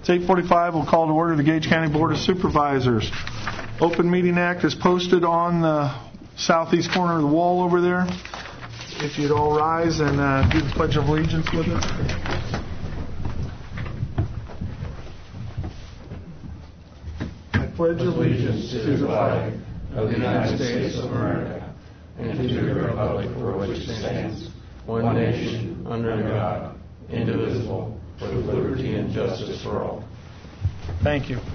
It's 8:45. We'll call to order the Gage County Board of Supervisors. Open Meeting Act is posted on the southeast corner of the wall over there. If you'd all rise and do the Pledge of Allegiance with us. I pledge allegiance to the flag of the United States of America and to the republic for which it stands, one nation, under God, indivisible, with liberty and justice for all. Thank you.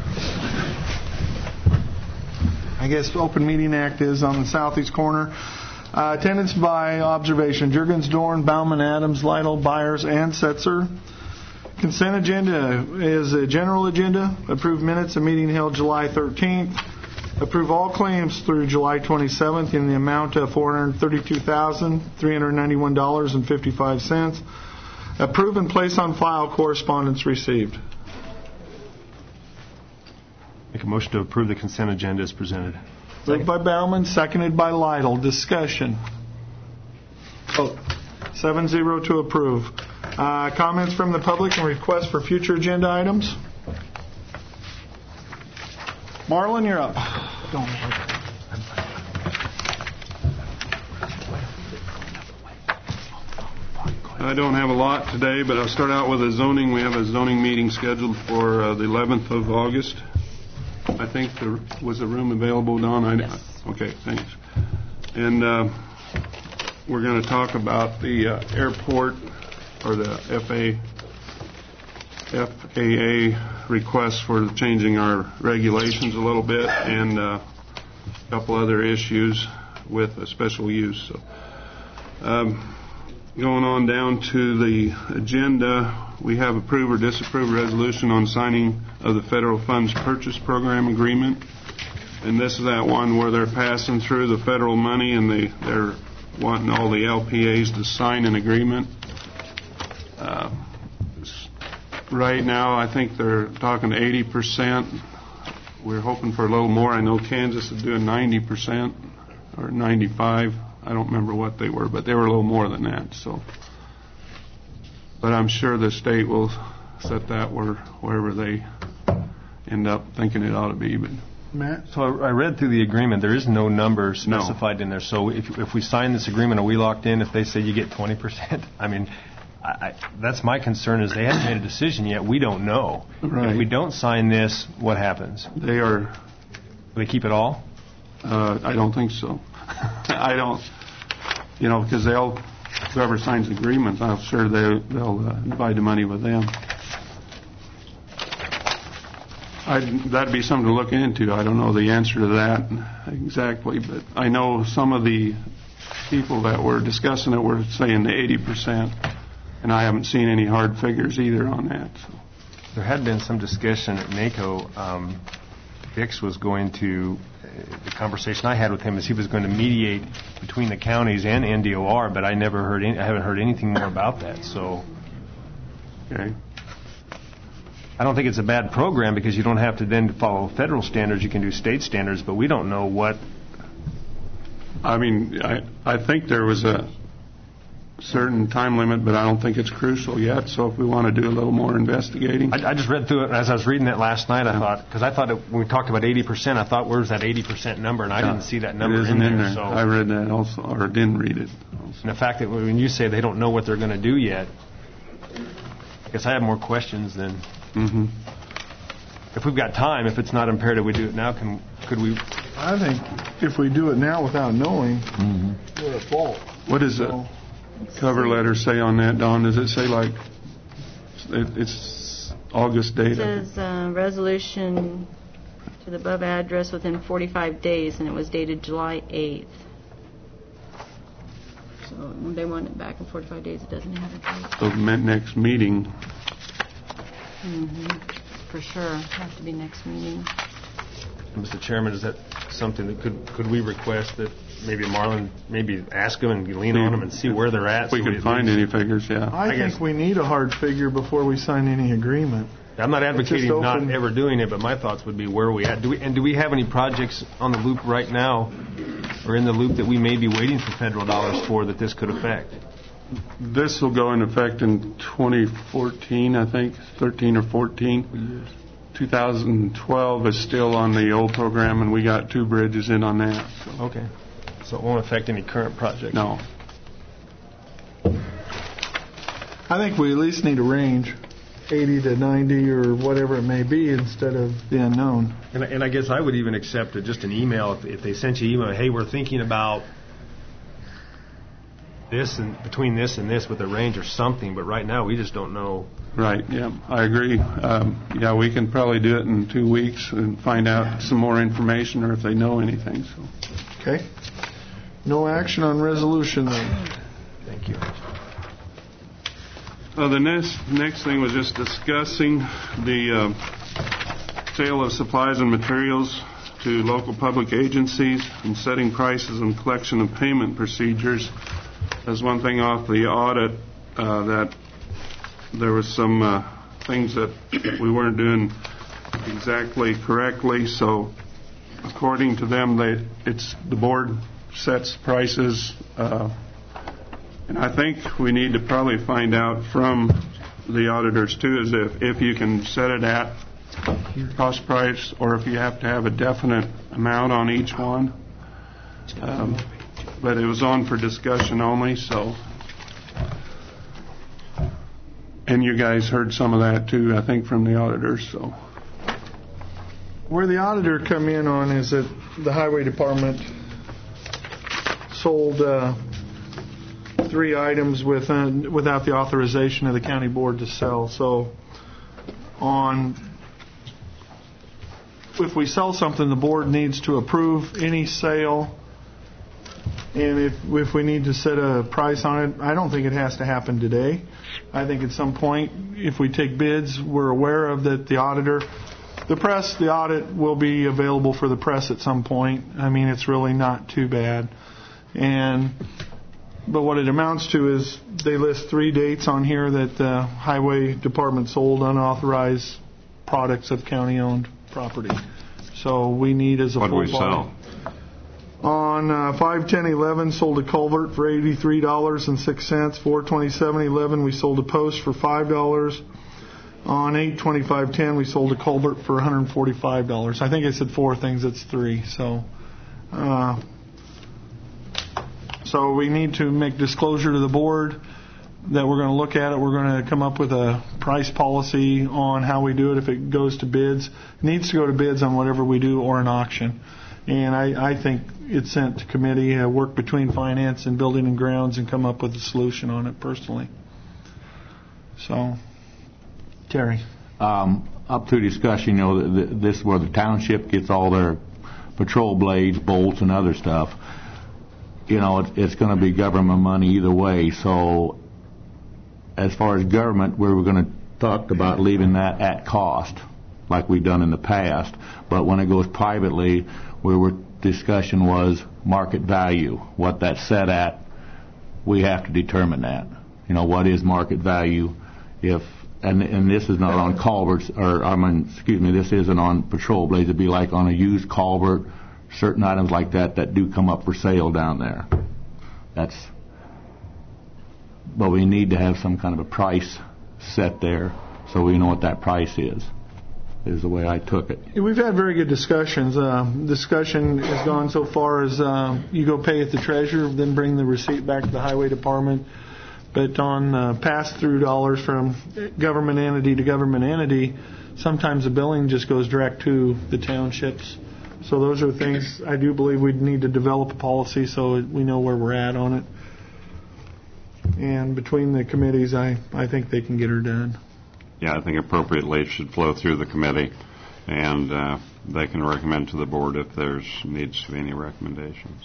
I guess the Open Meeting Act is on the southeast corner. Attendance by observation: Juergens, Dorn, Bauman, Adams, Lytle, Byers, and Setzer. Consent agenda is a general agenda. Approve minutes of meeting held July 13th. Approve all claims through July 27th in the amount of $432,391.55. Approve and place on file correspondence received. Make a motion to approve the consent agenda as presented. Moved by Bauman, seconded by Lytle. Discussion. Vote. 7-0 to approve. Comments from the public and requests for future agenda items? Marlon, you're up. I don't have a lot today, but I'll start out with a zoning. We have a zoning meeting scheduled for the 11th of August. I think there was a room available, Don? Yes. Okay, thanks. And we're going to talk about the airport or the FAA request for changing our regulations a little bit and a couple other issues with a special use. So, going on down to the agenda, we have approve or disapprove a resolution on signing of the Federal Funds Purchase Program Agreement. And this is that one where they're passing through the federal money and they're wanting all the LPAs to sign an agreement. Right now, I think they're talking 80%. We're hoping for a little more. I know Kansas is doing 90% or 95%. I don't remember what they were, but they were a little more than that. So, but I'm sure the state will set that wherever they end up thinking it ought to be. But Matt? So I read through the agreement. There is no number specified in there. So if we sign this agreement, are we locked in if they say you get 20%? I mean, that's my concern is they haven't made a decision yet. We don't know. Right. If we don't sign this, what happens? They keep it all? I don't think so. I don't, because whoever signs the agreement, I'm sure they'll divide the money with them. That'd be something to look into. I don't know the answer to that exactly, but I know some of the people that were discussing it were saying the 80%, and I haven't seen any hard figures either on that. So. There had been some discussion at NACO. Dix was going to, the conversation I had with him is he was going to mediate between the counties and NDOR, but I haven't heard anything more about that. So, okay. I don't think it's a bad program because you don't have to then follow federal standards. You can do state standards, but we don't know what. I mean, I think there was a certain time limit, but I don't think it's crucial yet. So if we want to do a little more investigating. I just read through it, and as I was reading it last night, I thought when we talked about 80%, I thought, where's that 80% number? And I didn't see that number in there. So I read that also, or didn't read it. Also. And the fact that when you say they don't know what they're going to do yet, I guess I have more questions than. Mm-hmm. If we've got time, if it's not imperative we do it now, could we? I think if we do it now without knowing, we're at fault. What does the cover letter say on that, Don? Does it say like it's August date? It says resolution to the above address within 45 days, and it was dated July 8th. So when they want it back in 45 days, it doesn't have a date. So next meeting. For sure. Have to be next meeting. Mr. Chairman, is that something that could we request that maybe Marlon ask them and lean on them and see where they're at? If we can find any figures, yeah. I think we need a hard figure before we sign any agreement. I'm not advocating not ever doing it, but my thoughts would be where are we at? Do we have any projects on the loop right now or in the loop that we may be waiting for federal dollars for that this could affect? This will go into effect in 2014, I think, 13 or 14. 2012 is still on the old program, and we got 2 bridges in on that. So. Okay. So it won't affect any current projects? No. I think we at least need a range, 80 to 90 or whatever it may be, instead of the unknown. And I guess I would even accept just an email if they sent you an email, hey, we're thinking about this and between this and this with a range or something, but right now we just don't know. Right, yeah, I agree. Yeah, we can probably do it in 2 weeks and find out some more information or if they know anything. So. Okay. No action on resolution then. Thank you. The next thing was just discussing the sale of supplies and materials to local public agencies and setting prices and collection of payment procedures. As one thing off the audit, that there was some things that we weren't doing exactly correctly. So, according to them, the board sets prices, and I think we need to probably find out from the auditors too, is if you can set it at cost price or if you have to have a definite amount on each one. But it was on for discussion only, so. And you guys heard some of that too, I think, from the auditors, so. Where the auditor come in on is that the highway department sold 3 items without the authorization of the county board to sell. So if we sell something, the board needs to approve any sale. And if we need to set a price on it, I don't think it has to happen today. I think at some point, if we take bids, we're aware of that the audit will be available for the press at some point. I mean, it's really not too bad. But what it amounts to is they list 3 dates on here that the highway department sold unauthorized products of county-owned property. So we need as a full body. What do we sell? On 5/10/11, sold a culvert for $83.06. 4/27/11, we sold a post for $5. On 8/25/10, we sold a culvert for $145. I think I said 4 things. It's 3. So we need to make disclosure to the board that we're going to look at it. We're going to come up with a price policy on how we do it. If it goes to bids, it needs to go to bids on whatever we do or an auction. And I think it's sent to committee, work between finance and building and grounds, and come up with a solution on it personally. So, Terry. Up through discussion, this is where the township gets all their patrol blades, bolts, and other stuff. It's going to be government money either way. So, as far as government, we were going to talk about leaving that at cost, like we've done in the past. But when it goes privately, discussion was market value. What that's set at, we have to determine that. What is market value? And this is not on culverts, this isn't on patrol blades. It'd be like on a used culvert, certain items like that do come up for sale down there. But we need to have some kind of a price set there so we know what that price is the way I took it. We've had very good discussions. Discussion has gone so far as you go pay at the treasurer, then bring the receipt back to the highway department. But on pass-through dollars from government entity to government entity, sometimes the billing just goes direct to the townships. So those are things I do believe we'd need to develop a policy so we know where we're at on it. And between the committees, I think they can get her done. Yeah, I think appropriately it should flow through the committee, and they can recommend to the board if there's needs to be any recommendations.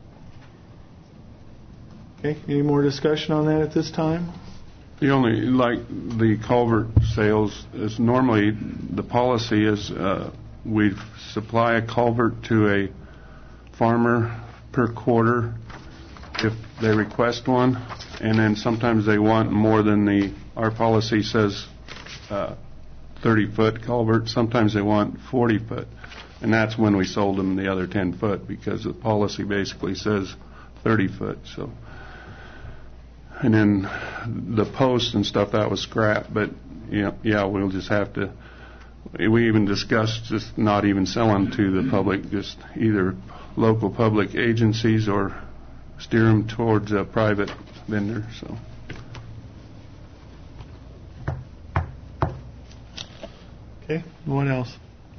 Okay, any more discussion on that at this time? The only, like the culvert sales, is normally the policy is we supply a culvert to a farmer per quarter if they request one, and then sometimes they want more than our policy says 30-foot culvert. Sometimes they want 40-foot, and that's when we sold them the other 10-foot because the policy basically says 30-foot. So And then the posts and stuff, that was scrapped. But, yeah, we'll just have to, we even discussed just not even selling to the public, just either local public agencies or steer them towards a private vendor, so. Okay, what else?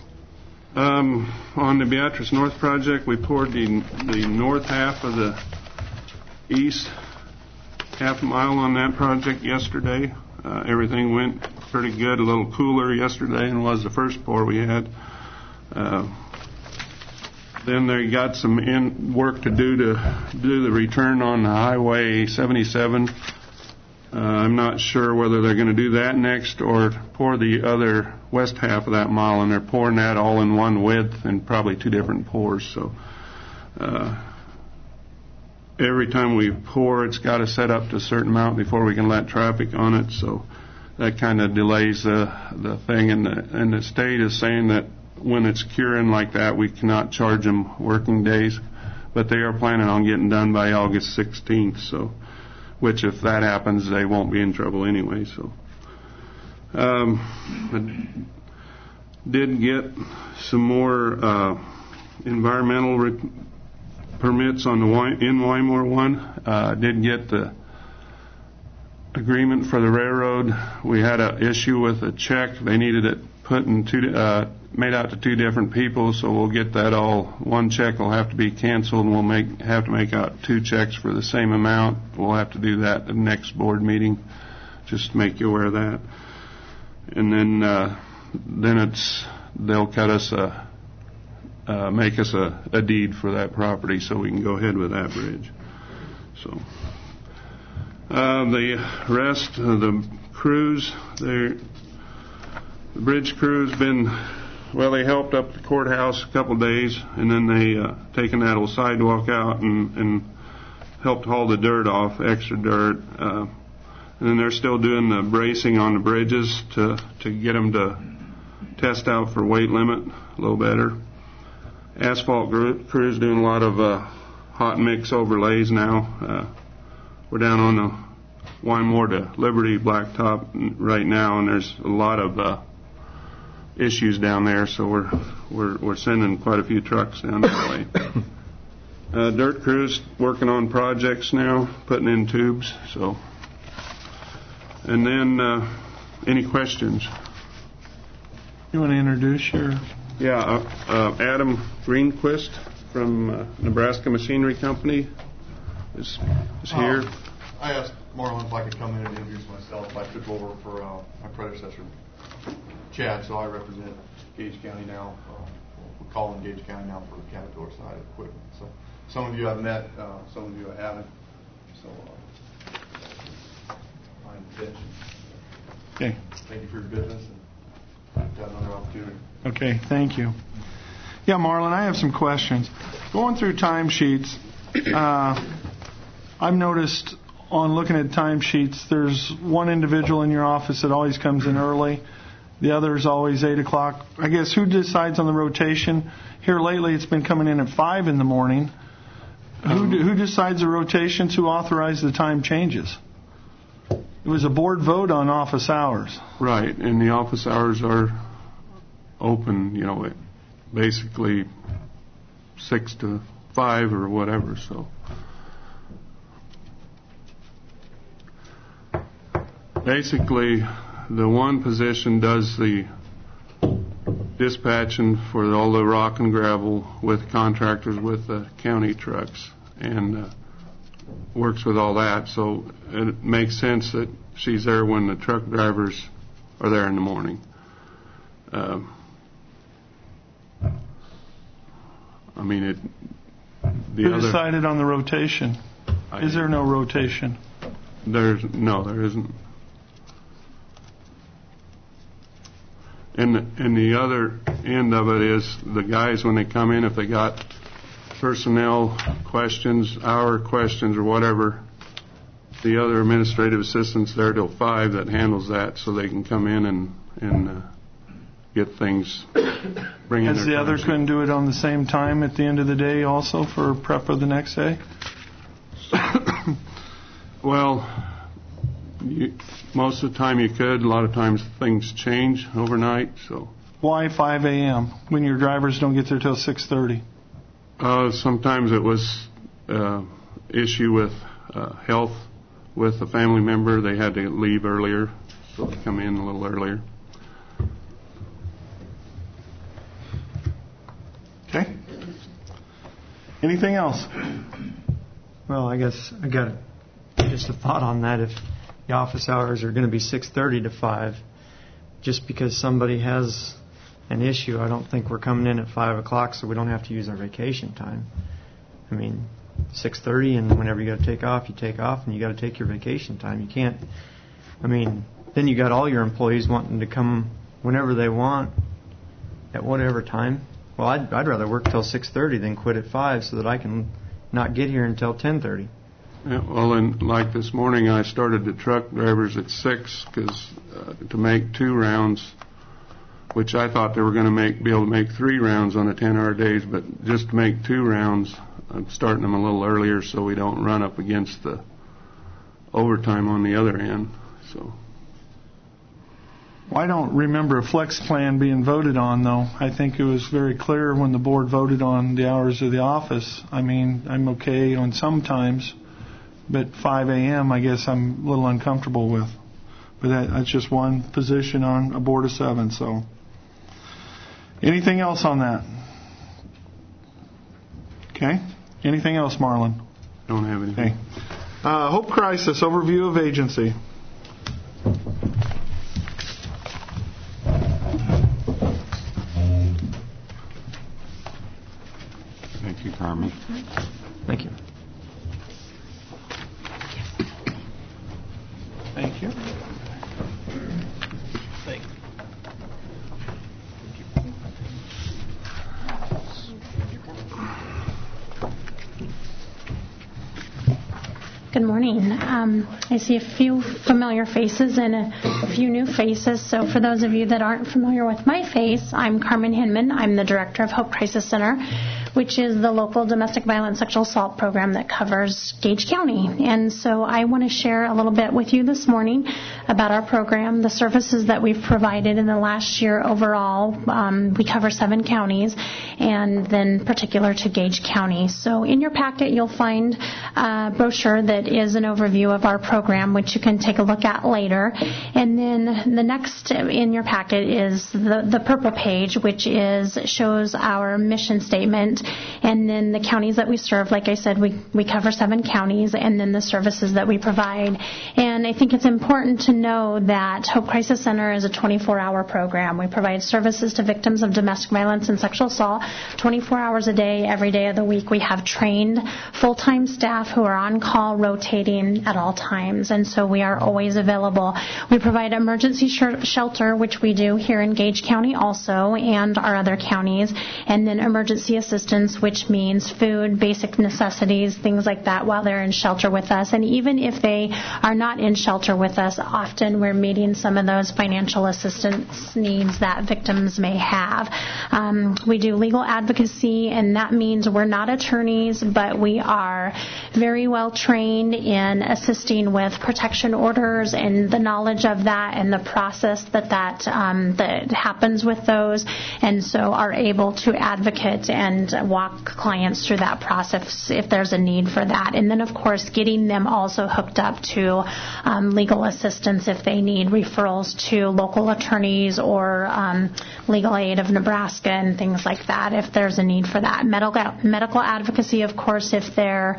On the Beatrice North project, we poured the north half of the east half mile on that project yesterday. Everything went pretty good, a little cooler yesterday than was the first pour we had. Then they got some work to do the return on Highway 77. I'm not sure whether they're going to do that next or pour the other west half of that mile, and they're pouring that all in one width and probably two different pours. So every time we pour, it's got to set up to a certain amount before we can let traffic on it. So that kind of delays the thing. And the state is saying that when it's curing like that, we cannot charge them working days. But they are planning on getting done by August 16th. So, which if that happens, they won't be in trouble anyway. So, I did get some more environmental permits on the in Wymore one. Did get the agreement for the railroad. We had an issue with a check. They needed it put in made out to two different people, so we'll get that all. One check will have to be canceled, and we'll have to make out two checks for the same amount. We'll have to do that at the next board meeting, just to make you aware of that. And then they'll cut us make us a deed for that property so we can go ahead with that bridge. So the rest of the crews, the bridge crew's been, well, they helped up the courthouse a couple of days, and then they taken that old sidewalk out and helped haul the dirt off, extra dirt. And then they're still doing the bracing on the bridges to get them to test out for weight limit a little better. Asphalt crew's doing a lot of hot mix overlays now. We're down on the Wymore to Liberty blacktop right now, and there's a lot of issues down there, so we're sending quite a few trucks down that way. Dirt crew's working on projects now, putting in tubes. So, and then any questions? You want to introduce your? Yeah, Adam Greenquist from Nebraska Machinery Company is here. I asked Marlon if I could come in and introduce myself. I took over for my predecessor, Chad, so I represent Gage County now. We call him Gage County now for the Caterpillar side of equipment. So some of you I've met, some of you I haven't. So I'm Pitch. Okay. Thank you for your business and got another opportunity. Okay, thank you. Yeah, Marlon, I have some questions. Going through timesheets, I've noticed on looking at timesheets, there's one individual in your office that always comes in early. The other is always 8 o'clock. I guess who decides on the rotation? Here lately, it's been coming in at 5 in the morning. Who decides the rotations? Who authorized the time changes? It was a board vote on office hours. Right, and the office hours are open, basically 6 to 5 or whatever, so. Basically, the one position does the dispatching for all the rock and gravel with contractors with the county trucks and works with all that. So it makes sense that she's there when the truck drivers are there in the morning. Who decided on the rotation? Is there no rotation? There isn't. And the other end of it is the guys, when they come in, if they got personnel questions, our questions or whatever, the other administrative assistant's there till 5 that handles that, so they can come in and get things, bring in As the other couldn't do it on the same time at the end of the day also for prep for the next day? Well, Most of the time you could. A lot of times things change overnight. So Why 5 a.m. when your drivers don't get there till 6:30? sometimes it was issue with health with a family member. They had to leave earlier, so they come in a little earlier. Okay. Anything else? Well, I guess I got just a thought on that. If the office hours are going to be 6:30 to 5, just because somebody has an issue, I don't think we're coming in at 5 o'clock so we don't have to use our vacation time. I mean, 6:30, and whenever you got to take off, you take off, and you got to take your vacation time. You can't. I mean, then you got all your employees wanting to come whenever they want at whatever time. Well, I'd rather work till 6:30 than quit at 5 so that I can not get here until 10:30. Yeah, well, and like this morning, I started the truck drivers at 6 because to make 2 rounds, which I thought they were going to be able to make 3 rounds on the 10-hour days, but just to make 2 rounds, I'm starting them a little earlier so we don't run up against the overtime on the other end. So. Well, I don't remember a flex plan being voted on, though. I think it was very clear when the board voted on the hours of the office. I mean, I'm okay on some times, but 5 a.m. I guess I'm a little uncomfortable with. But that's just one position on a board of 7, so. Anything else on that? Okay. Anything else, Marlon? Don't have anything. Okay. Hope Crisis, overview of agency. Thank you, Carmen. Thank you. Thank you. Good morning. I see a few familiar faces and a few new faces. So for those of you that aren't familiar with my face, I'm Carmen Hinman. I'm the director of Hope Crisis Center, which is the local domestic violence sexual assault program that covers Gage County. And so I want to share a little bit with you this morning about our program, the services that we've provided in the last year overall. We cover 7 counties, and then particular to Gage County. So in your packet, you'll find a brochure that is an overview of our program, which you can take a look at later. And then the next in your packet is the purple page, which shows our mission statement, and then the counties that we serve. Like I said, we cover 7 counties, and then the services that we provide. And I think it's important to know that Hope Crisis Center is a 24-hour program. We provide services to victims of domestic violence and sexual assault 24 hours a day, every day of the week. We have trained full-time staff who are on call, rotating at all times, and so we are always available. We provide emergency shelter, which we do here in Gage County also, and our other counties, and then emergency assistance, which means food, basic necessities, things like that while they're in shelter with us. And even if they are not in shelter with us, often we're meeting some of those financial assistance needs that victims may have. We do legal advocacy, and that means we're not attorneys, but we are very well trained in assisting with protection orders and the knowledge of that and the process that happens with those, and so are able to advocate and walk clients through that process if there's a need for that. And then, of course, getting them also hooked up to legal assistance if they need referrals to local attorneys or Legal Aid of Nebraska and things like that if there's a need for that. Medical advocacy, of course, if they're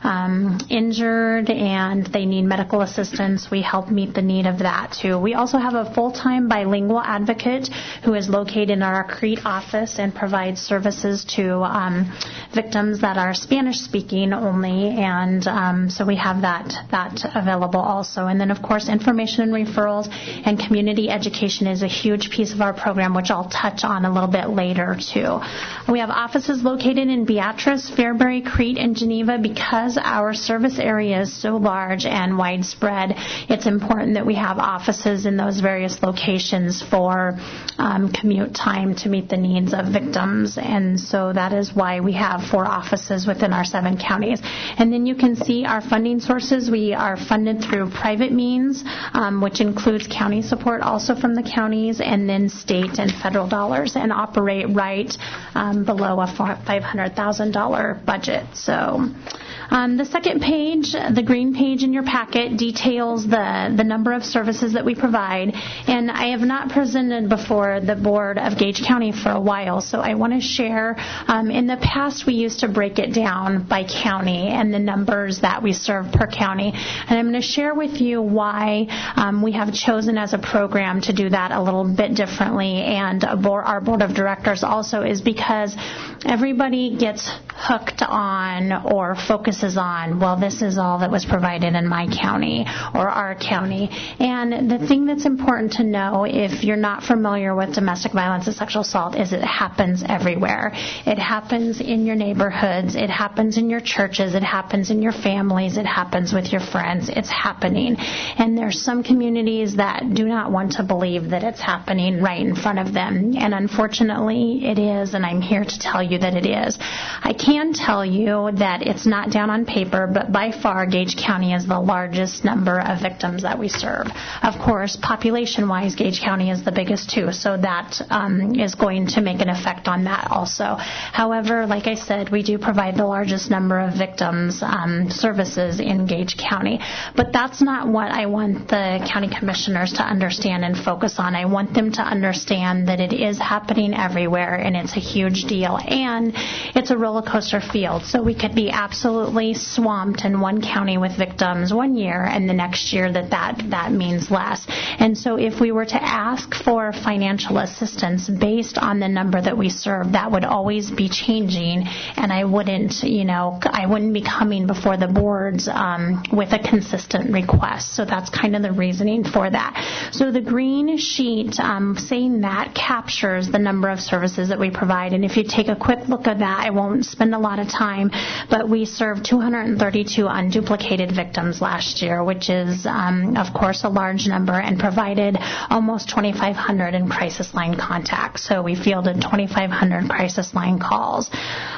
injured and they need medical assistance, we help meet the need of that too. We also have a full-time bilingual advocate who is located in our Crete office and provides services to victims that are Spanish-speaking only, and so we have that available also. And then, of course, information and referrals and community education is a huge piece of our program, which I'll touch on a little bit later too. We have offices located in Beatrice, Fairbury, Crete, and Geneva. Because our service area is so large and widespread, it's important that we have offices in those various locations for commute time to meet the needs of victims. And so that is why we have 4 offices within our 7 counties. And then you can see our funding sources. We are funded through private means, which includes county support also from the counties, and then state and federal dollars, and operate right below a $500,000 budget. So the second page, the green page in your packet, details the number of services that we provide. And I have not presented before the board of Gage County for a while, so I want to share. In the past, we used to break it down by county and the numbers that we serve per county. And I'm going to share with you why we have chosen as a program to do that a little bit differently. And our board of directors also is because everybody gets hooked on or focuses on, well, this is all that was provided in my county or our county. And the thing that's important to know, if you're not familiar with domestic violence and sexual assault, is it happens everywhere. It happens in your neighborhoods. It happens in your churches. It happens in your families. It happens with your friends. It's happening. And there's some communities that do not want to believe that it's happening right in front of them. And unfortunately, it is, and I'm here to tell you that it is. I can tell you that it's not down on paper, but by far, Gage County is the largest number of victims that we serve. Of course, population-wise, Gage County is the biggest too, so that is going to make an effect on that also. However, like I said, we do provide the largest number of victims services in Gage County. But that's not what I want the county commissioners to understand and focus on. I want them to understand that it is happening everywhere, and it's a huge deal. And it's a roller coaster field, so we could be absolutely swamped in one county with victims one year, and the next year that means less. And so if we were to ask for financial assistance based on the number that we serve, that would always be changing, and I wouldn't be coming before the boards with a consistent request. So that's kind of the reasoning for that. So the green sheet saying that captures the number of services that we provide, and if you take a quick look at that, I won't spend a lot of time, but we served 232 unduplicated victims last year, which is, of course, a large number, and provided almost 2,500 in crisis line contacts. So we fielded 2,500 crisis line calls.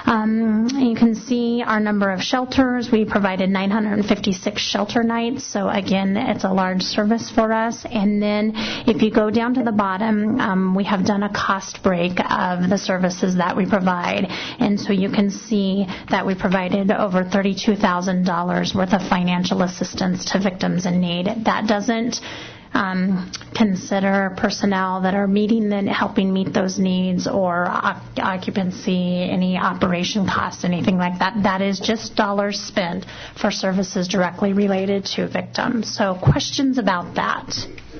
You can see our number of shelters. We provided 956 shelter nights. So again, it's a large service for us. And then if you go down to the bottom, we have done a cost break of the services that we provide. And so you can see that we provided over $32,000 worth of financial assistance to victims in need. That doesn't consider personnel that are helping meet those needs, or occupancy, any operation costs, anything like that. That is just dollars spent for services directly related to victims. So questions about that?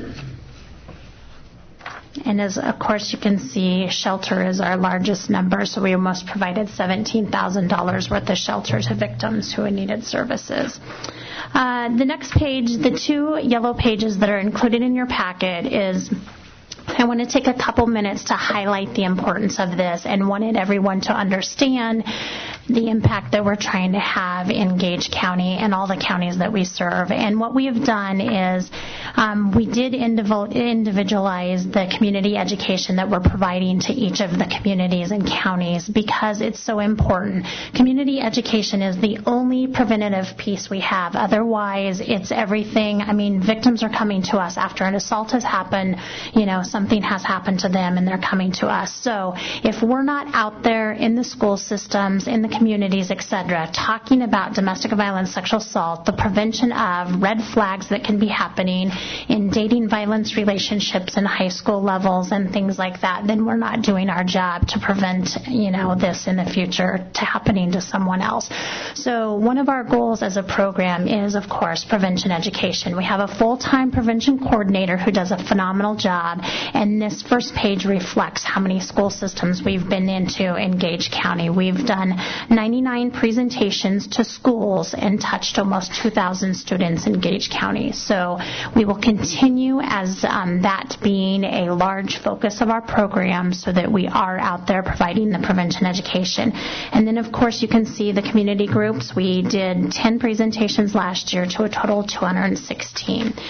And as, of course, you can see, shelter is our largest number, so we almost provided $17,000 worth of shelter to victims who needed services. The next page, the 2 yellow pages that are included in your packet, is I want to take a couple minutes to highlight the importance of this and wanted everyone to understand the impact that we're trying to have in Gage County and all the counties that we serve. And what we have done is we did individualize the community education that we're providing to each of the communities and counties, because it's so important. Community education is the only preventative piece we have. Otherwise, it's everything. I mean, victims are coming to us after an assault has happened, something has happened to them, and they're coming to us. So if we're not out there in the school systems, in the communities, etc., talking about domestic violence, sexual assault, the prevention of red flags that can be happening in dating violence relationships in high school levels and things like that, then we're not doing our job to prevent, this in the future to happening to someone else. So one of our goals as a program is, of course, prevention education. We have a full-time prevention coordinator who does a phenomenal job, and this first page reflects how many school systems we've been into in Gage County. We've done 99 presentations to schools and touched almost 2,000 students in Gage County. So we will continue as that being a large focus of our program, so that we are out there providing the prevention education. And then, of course, you can see the community groups. We did 10 presentations last year to a total of 216.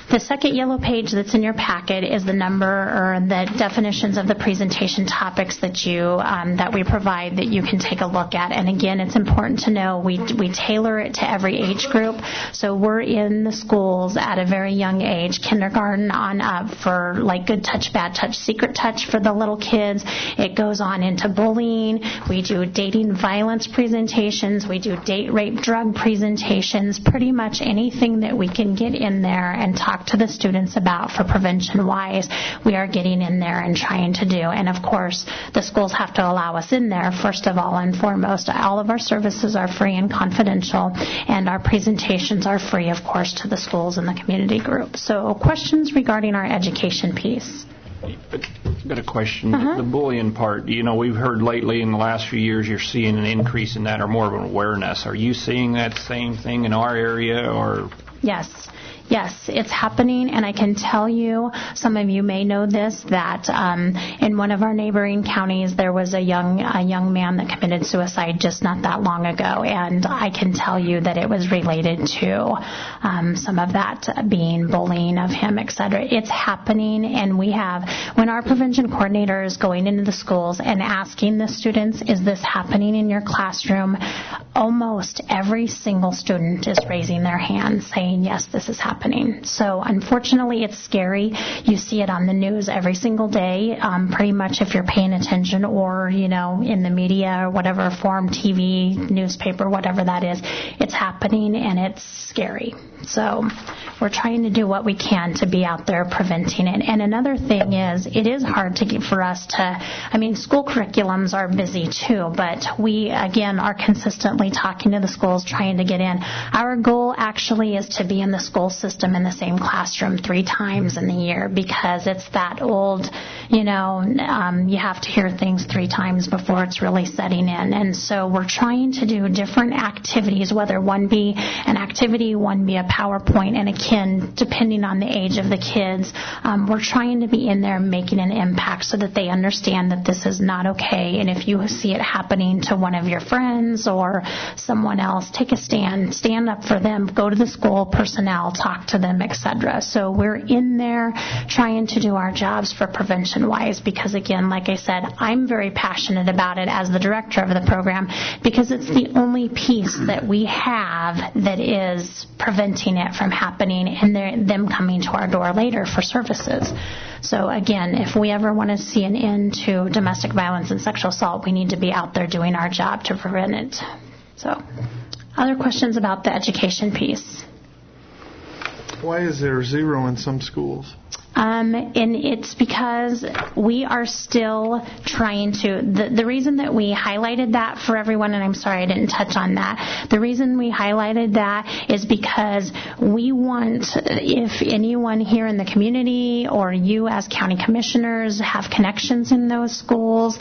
The second yellow page that's in your packet is the number or the definitions of the presentation topics that that we provide that you can take a look at. And again, it's important to know we tailor it to every age group. So we're in the schools at a very young age, kindergarten on up, for like good touch, bad touch, secret touch for the little kids. It goes on into bullying. We do dating violence presentations. We do date rape drug presentations. Pretty much anything that we can get in there and talk to the students about for prevention-wise, we are getting in there and trying to do. And of course, the schools have to allow us in there, first of all and foremost. All of our services are free and confidential, and our presentations are free, of course, to the schools and the community group. So questions regarding our education piece? I've got a question. The bullying part, we've heard lately in the last few years you're seeing an increase in that or more of an awareness. Are you seeing that same thing in our area? Or? Yes, it's happening, and I can tell you, some of you may know this, that in one of our neighboring counties there was a young man that committed suicide just not that long ago, and I can tell you that it was related to some of that being bullying of him, etc. It's happening, and when our prevention coordinator is going into the schools and asking the students, is this happening in your classroom? Almost every single student is raising their hand saying, yes, this is happening. So unfortunately, it's scary. You see it on the news every single day, pretty much if you're paying attention, or, in the media or whatever form, TV, newspaper, whatever that is. It's happening, and it's scary. So we're trying to do what we can to be out there preventing it. And another thing is, it is hard for us to, school curriculums are busy too, but we, again, are consistently talking to the schools, trying to get in. Our goal actually is to be in the school system in the same classroom 3 times in the year, because it's that old, you have to hear things 3 times before it's really setting in. And so we're trying to do different activities, whether one be an activity, one be a PowerPoint, and again, depending on the age of the kids, we're trying to be in there making an impact so that they understand that this is not okay. And if you see it happening to one of your friends or someone else, take a stand up for them, go to the school personnel, talk to them, etc. So we're in there trying to do our jobs for prevention-wise, because again, like I said, I'm very passionate about it as the director of the program, because it's the only piece that we have that is preventing it from happening and them coming to our door later for services. So again, if we ever want to see an end to domestic violence and sexual assault, we need to be out there doing our job to prevent it. So, other questions about the education piece? Why is there 0 in some schools? And it's because we are still trying to, the reason that we highlighted that for everyone, and I'm sorry I didn't touch on that, the reason we highlighted that is because we want, if anyone here in the community or you as county commissioners have connections in those schools,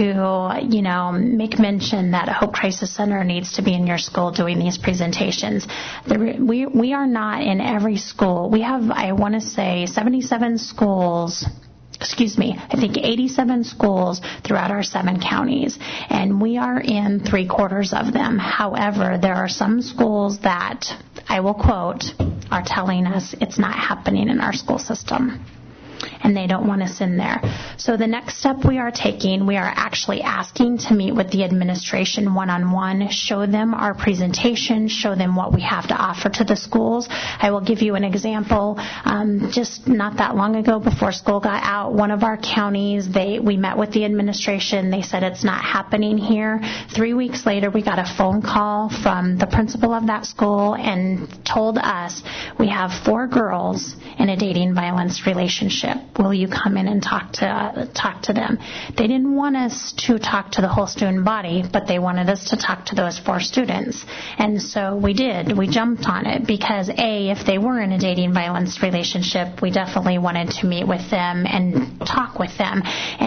to, make mention that a Hope Crisis Center needs to be in your school doing these presentations. We are not in every school. We have, I want to say, 77 schools, I think 87 schools throughout our 7 counties, and we are in 3/4 of them. However, there are some schools that, I will quote, are telling us it's not happening in our school system, and they don't want us in there. So the next step we are taking, we are actually asking to meet with the administration one-on-one, show them our presentation, show them what we have to offer to the schools. I will give you an example. Just not that long ago, before school got out, one of our counties, we met with the administration. They said it's not happening here. 3 weeks later, we got a phone call from the principal of that school and told us, we have 4 girls in a dating violence relationship. Will you come in and talk to them? They didn't want us to talk to the whole student body, but they wanted us to talk to those 4 students. And so we did. We jumped on it because, A, if they were in a dating violence relationship, we definitely wanted to meet with them and talk with them. And B,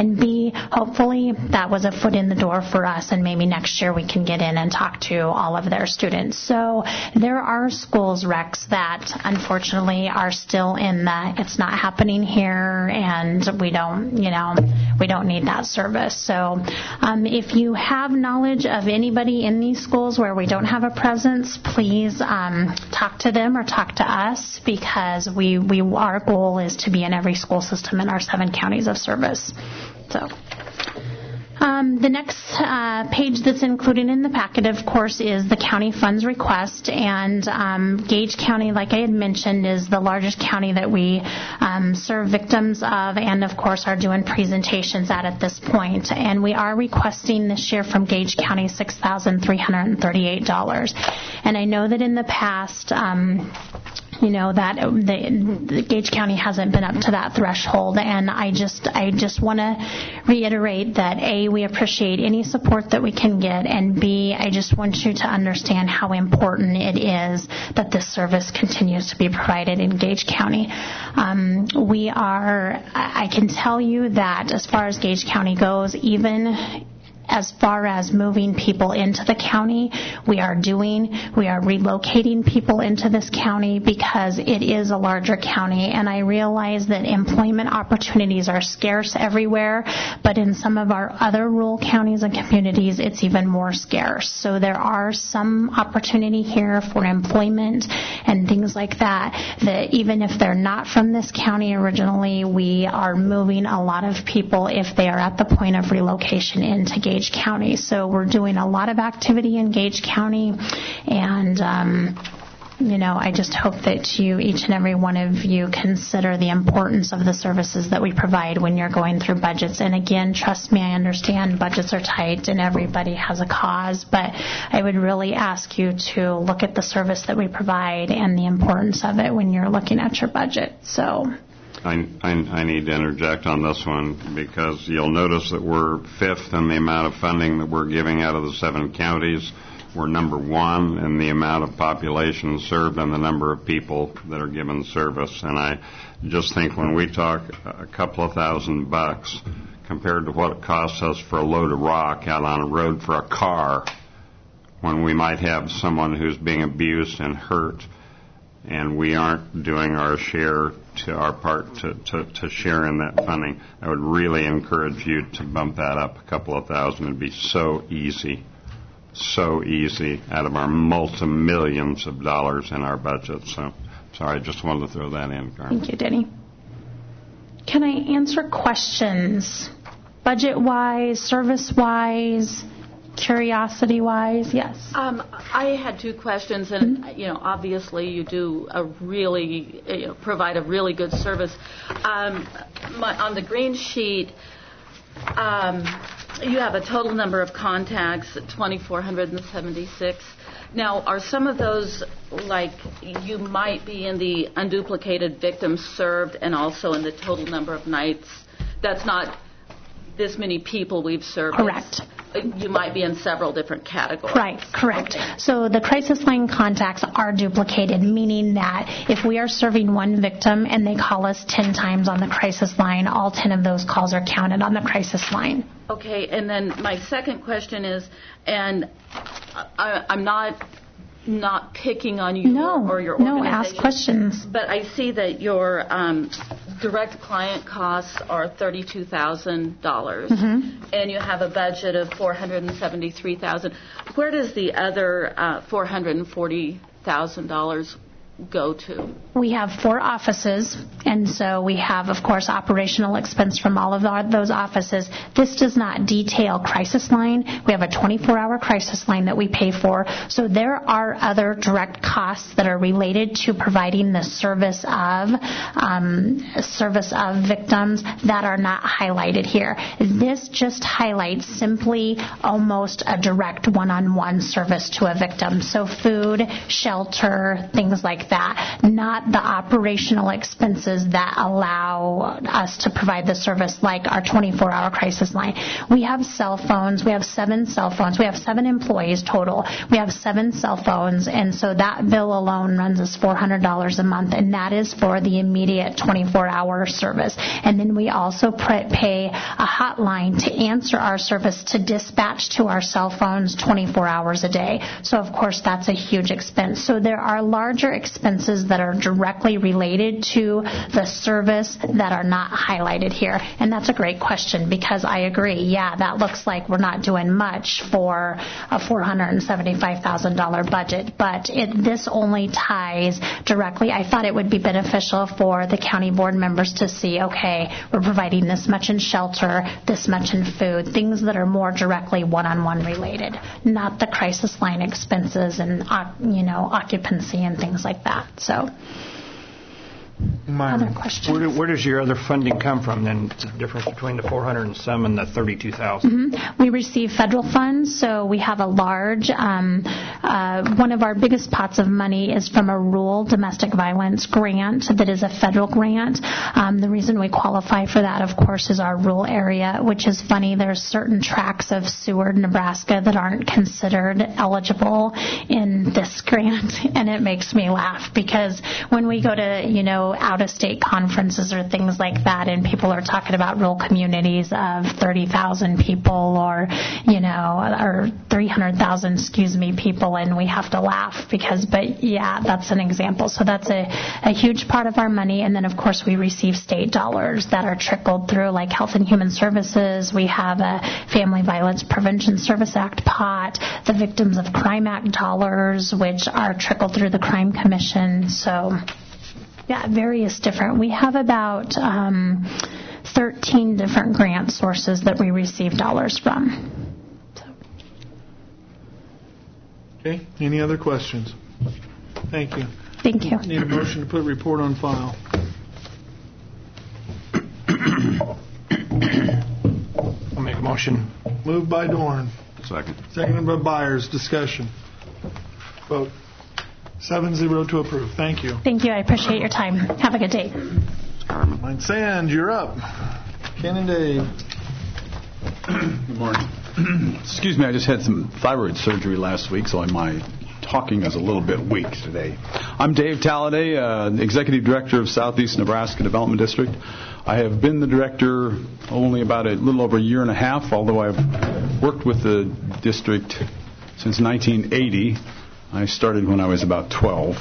hopefully, that was a foot in the door for us, and maybe next year we can get in and talk to all of their students. So there are schools, Rex, that unfortunately are still in the it's not happening here, and we don't need that service. So if you have knowledge of anybody in these schools where we don't have a presence, please talk to them or talk to us, because our goal is to be in every school system in our 7 counties of service. So the next page that's included in the packet, of course, is the county funds request. And Gage County, like I had mentioned, is the largest county that we serve victims of and, of course, are doing presentations at this point. And we are requesting this year from Gage County $6,338. And I know that in the past, that the Gage County hasn't been up to that threshold, and I just want to reiterate that A, we appreciate any support that we can get, and B, I just want you to understand how important it is that this service continues to be provided in Gage County. I can tell you that as far as Gage County goes, even as far as moving people into the county, we are relocating people into this county because it is a larger county, and I realize that employment opportunities are scarce everywhere, but in some of our other rural counties and communities, it's even more scarce. So there are some opportunity here for employment and things like that even if they're not from this county originally, we are moving a lot of people if they are at the point of relocation into Gage County. So we're doing a lot of activity in Gage County, and I just hope that each and every one of you consider the importance of the services that we provide when you're going through budgets. And again, trust me, I understand budgets are tight and everybody has a cause, but I would really ask you to look at the service that we provide and the importance of it when you're looking at your budget. So I need to interject on this one, because you'll notice that we're 5th in the amount of funding that we're giving out of the 7 counties. We're number 1 in the amount of population served and the number of people that are given service. And I just think when we talk a couple of $1,000 compared to what it costs us for a load of rock out on a road for a car, when we might have someone who's being abused and hurt, and we aren't doing our share to our part to share in that funding, I would really encourage you to bump that up a couple of thousand. It'd be so easy out of our multi-millions of dollars in our budget. So, sorry, I just wanted to throw that in, Carmen. Thank you, Denny. Can I answer questions? Budget-wise, service-wise, curiosity-wise? Yes. I had 2 questions, and obviously you do provide a really good service. On the green sheet, you have a total number of contacts, 2,476. Now, are some of those, like, you might be in the unduplicated victims served and also in the total number of nights? That's not this many people we've served. Correct. You might be in several different categories. Right, correct. Okay. So the crisis line contacts are duplicated, meaning that if we are serving one victim and they call us 10 times on the crisis line, all 10 of those calls are counted on the crisis line. Okay, and then my second question is, and I'm not picking on you or your organization. No, ask questions. But I see that your direct client costs are $32,000, and you have a budget of $473,000. Where does the other $440,000 go to? We have 4 offices, and so we have, of course, operational expense from all of those offices. This does not detail crisis line. We have a 24-hour crisis line that we pay for. So there are other direct costs that are related to providing the service of victims that are not highlighted here. This just highlights simply almost a direct one-on-one service to a victim. So food, shelter, things like like that, not the operational expenses that allow us to provide the service like our 24-hour crisis line. We have cell phones. We have 7 cell phones. We have 7 employees total. We have 7 cell phones, and so that bill alone runs us $400 a month, and that is for the immediate 24-hour service. And then we also pay a hotline to answer our service, to dispatch to our cell phones 24 hours a day. So, of course, that's a huge expense. So there are larger expenses that are directly related to the service that are not highlighted here. And that's a great question, because I agree, yeah, that looks like we're not doing much for a $475,000 budget, but this only ties directly. I thought it would be beneficial for the county board members to see, okay, we're providing this much in shelter, this much in food, things that are more directly one-on-one related, not the crisis line expenses and occupancy and things like that. So, other questions? Where does your other funding come from then? It's the difference between the 407 and the 32,000. We receive federal funds, so we have a large, one of our biggest pots of money is from a rural domestic violence grant that is a federal grant. The reason we qualify for that, of course, is our rural area, which is funny. There's certain tracts of Seward, Nebraska that aren't considered eligible in this grant, and it makes me laugh, because when we go to, out-of-state conferences or things like that, and people are talking about rural communities of 30,000 people or 300,000, people, and we have to laugh but yeah, that's an example. So that's a huge part of our money. And then, of course, we receive state dollars that are trickled through, like Health and Human Services. We have a Family Violence Prevention Service Act pot, the Victims of Crime Act dollars, which are trickled through the Crime Commission. So, yeah, various different. We have about 13 different grant sources that we receive dollars from. Okay. Any other questions? Thank you. Thank you. Need a motion to put report on file. I'll make a motion. Moved by Dorn. Second. Seconded by Byers. Discussion. Vote. 7-0 to approve. Thank you. Thank you. I appreciate your time. Have a good day. Mine Sand, you're up. Ken and Dave. Good morning. Excuse me, I just had some thyroid surgery last week, so my talking is a little bit weak today. I'm Dave Talladay, Executive Director of Southeast Nebraska Development District. I have been the director only about a little over a year and a half, although I've worked with the district since 1980. I started when I was about 12.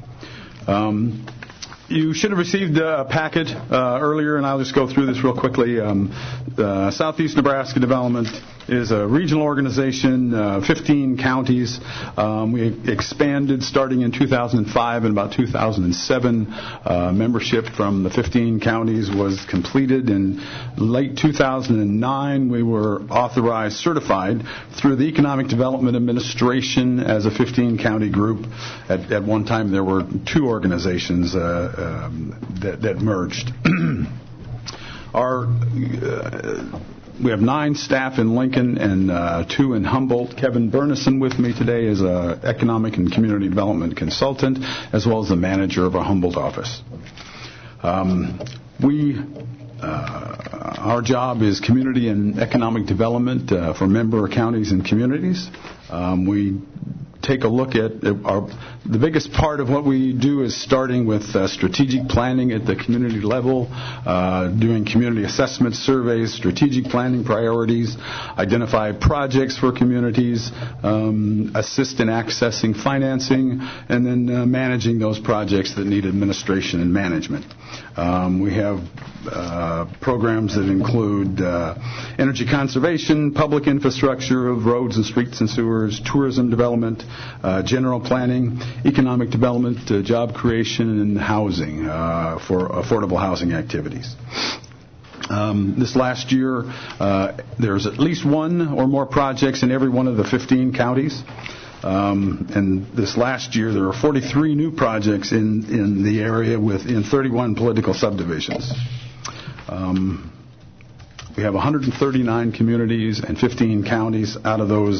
You should have received a packet earlier, and I'll just go through this real quickly. Southeast Nebraska Development is a regional organization, 15 counties. We expanded starting in 2005, and about 2007, membership from the 15 counties was completed. In late 2009, we were authorized, certified through the Economic Development Administration as a 15-county group. At one time, there were 2 organizations that merged. We have 9 staff in Lincoln and 2 in Humboldt. Kevin Burnison with me today is an economic and community development consultant, as well as the manager of our Humboldt office. Our job is community and economic development for member counties and communities. We take a look at the biggest part of what we do is starting with strategic planning at the community level, doing community assessment surveys, strategic planning priorities, identify projects for communities, assist in accessing financing, and then managing those projects that need administration and management. We have programs that include energy conservation, public infrastructure of roads and streets and sewers, tourism development, general planning, economic development, job creation, and housing for affordable housing activities. This last year, there's at least 1 or more projects in every one of the 15 counties. And this last year, there were 43 new projects in the area in 31 political subdivisions. We have 139 communities and 15 counties. Out of those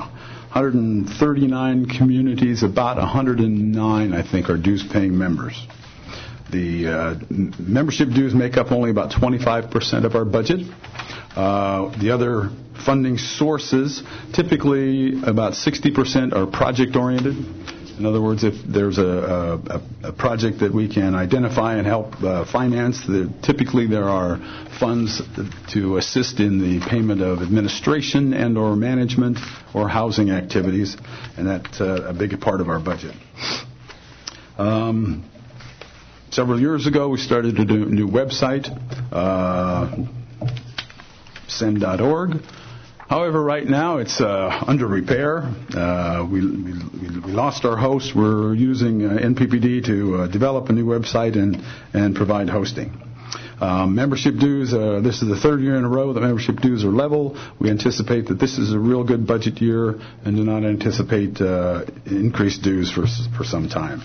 139 communities, about 109, I think, are dues-paying members. The membership dues make up only about 25% of our budget. The other funding sources, typically about 60% are project-oriented. In other words, if there's a project that we can identify and help finance, typically there are funds to assist in the payment of administration and or management or housing activities, and that's a big part of our budget. Several years ago, we started a new website, send.org. However, right now it's under repair. We lost our host. We're using NPPD to develop a new website and provide hosting. Membership dues, this is the third year in a row that membership dues are level. We anticipate that this is a real good budget year and do not anticipate increased dues for some time.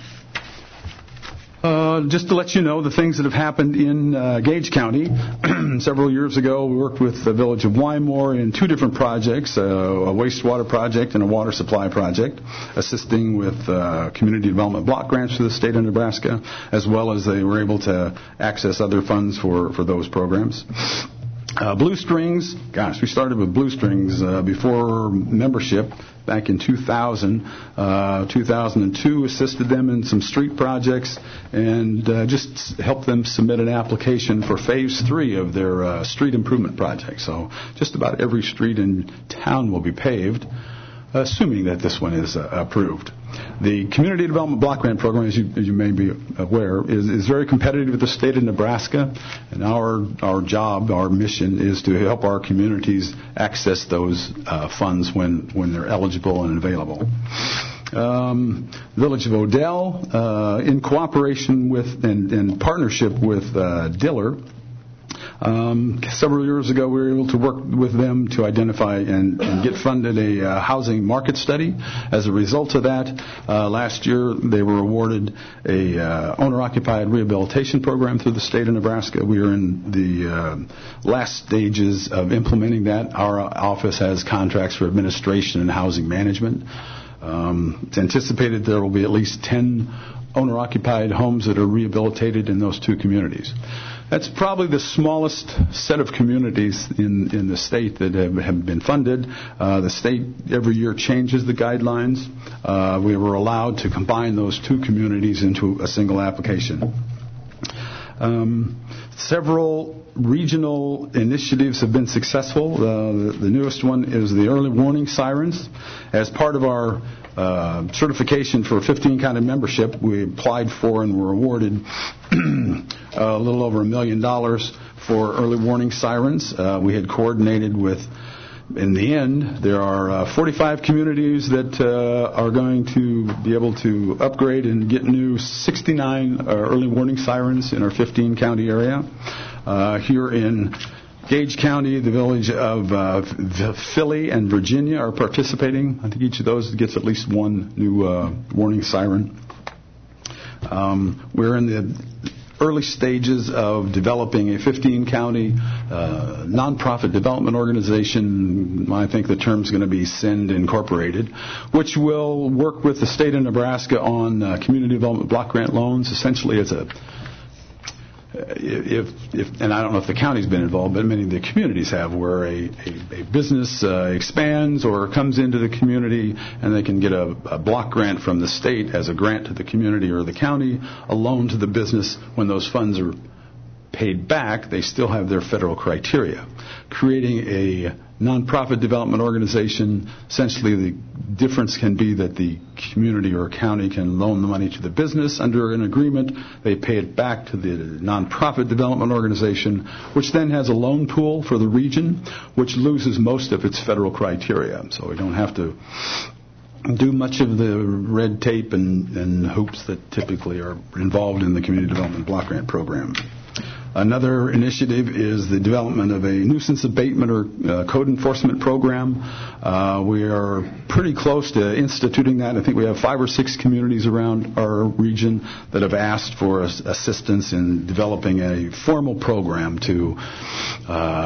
Just to let you know the things that have happened in Gage County. Several years ago, we worked with the Village of Wymore in two different projects, a wastewater project and a water supply project, assisting with community development block grants for the state of Nebraska, as well as they were able to access other funds for those programs. Blue Strings, we started with Blue Strings before membership back in 2000. 2002, assisted them in some street projects and just helped them submit an application for Phase 3 of their street improvement project. So just about every street in town will be paved, assuming that this one is approved. The Community Development Block Grant Program, as you may be aware, is very competitive with the state of Nebraska, and our job, our mission, is to help our communities access those funds when they're eligible and available. Village of Odell, in cooperation with and partnership with Diller, several years ago, we were able to work with them to identify and get funded a housing market study. As a result of that, last year they were awarded a owner-occupied rehabilitation program through the state of Nebraska. We are in the last stages of implementing that. Our office has contracts for administration and housing management. It's anticipated there will be at least 10 owner-occupied homes that are rehabilitated in those two communities. That's probably the smallest set of communities in the state that have been funded. The state every year changes the guidelines. We were allowed to combine those two communities into a single application. Several regional initiatives have been successful. The newest one is the early warning sirens. As part of our certification for 15-county membership, we applied for and were awarded a little over $1 million for early warning sirens. We had coordinated with, in the end, there are 45 communities that are going to be able to upgrade and get new 69 early warning sirens in our 15-county area. Here in Gage County, the village of Philly and Virginia are participating. I think each of those gets at least one new warning siren. We're in the early stages of developing a 15-county nonprofit development organization. I think the term's going to be SEND Incorporated, which will work with the state of Nebraska on community development block grant loans. Essentially, it's and I don't know if the county's been involved, but many of the communities have, where a business expands or comes into the community and they can get a block grant from the state as a grant to the community or the county, a loan to the business. When those funds are paid back, they still have their federal criteria. Creating a nonprofit development organization, essentially the difference can be that the community or county can loan the money to the business under an agreement. They pay it back to the nonprofit development organization, which then has a loan pool for the region, which loses most of its federal criteria. So we don't have to do much of the red tape and hoops that typically are involved in the community development block grant program. Another initiative is the development of a nuisance abatement or code enforcement program. We are pretty close to instituting that. I think we have 5 or 6 communities around our region that have asked for assistance in developing a formal program to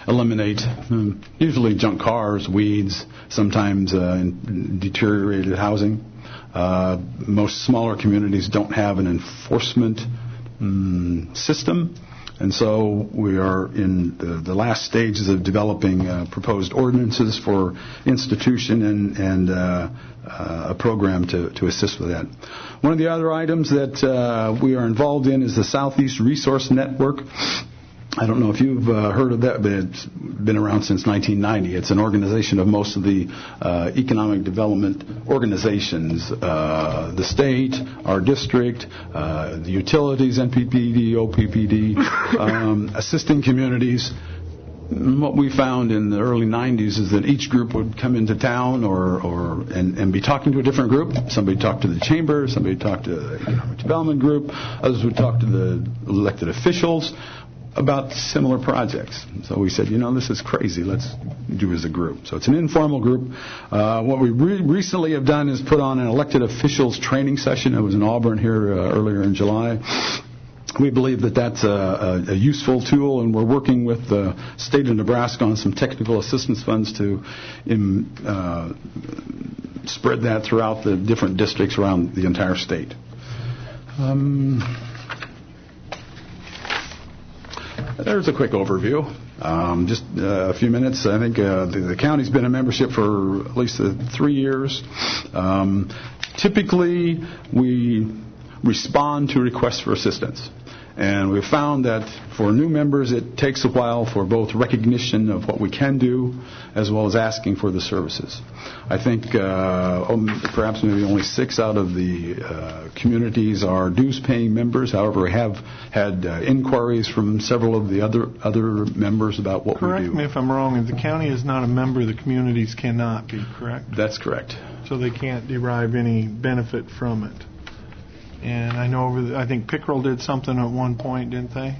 eliminate usually junk cars, weeds, sometimes deteriorated housing. Most smaller communities don't have an enforcement system, and so we are in the last stages of developing proposed ordinances for institution and a program to assist with that. One of the other items that we are involved in is the Southeast Resource Network. I don't know if you've heard of that, but it's been around since 1990. It's an organization of most of the economic development organizations, the state, our district, the utilities, NPPD, OPPD, assisting communities. What we found in the early 90s is that each group would come into town and be talking to a different group. Somebody talked to the chamber, somebody talked to the economic development group, others would talk to the elected officials about similar projects. So we said, this is crazy. Let's do as a group. So it's an informal group. What we recently have done is put on an elected officials training session. It was in Auburn here earlier in July. We believe that that's a useful tool, and we're working with the state of Nebraska on some technical assistance funds to spread that throughout the different districts around the entire state. There's a quick overview. Just a few minutes. I think the county's been a membership for at least 3 years. Typically, we respond to requests for assistance. And we've found that for new members, it takes a while for both recognition of what we can do as well as asking for the services. I think perhaps maybe only 6 out of the communities are dues-paying members. However, we have had inquiries from several of the other members about what we do. Correct me if I'm wrong. If the county is not a member, the communities cannot be, correct? That's correct. So they can't derive any benefit from it. And I know I think Pickerel did something at one point, didn't they?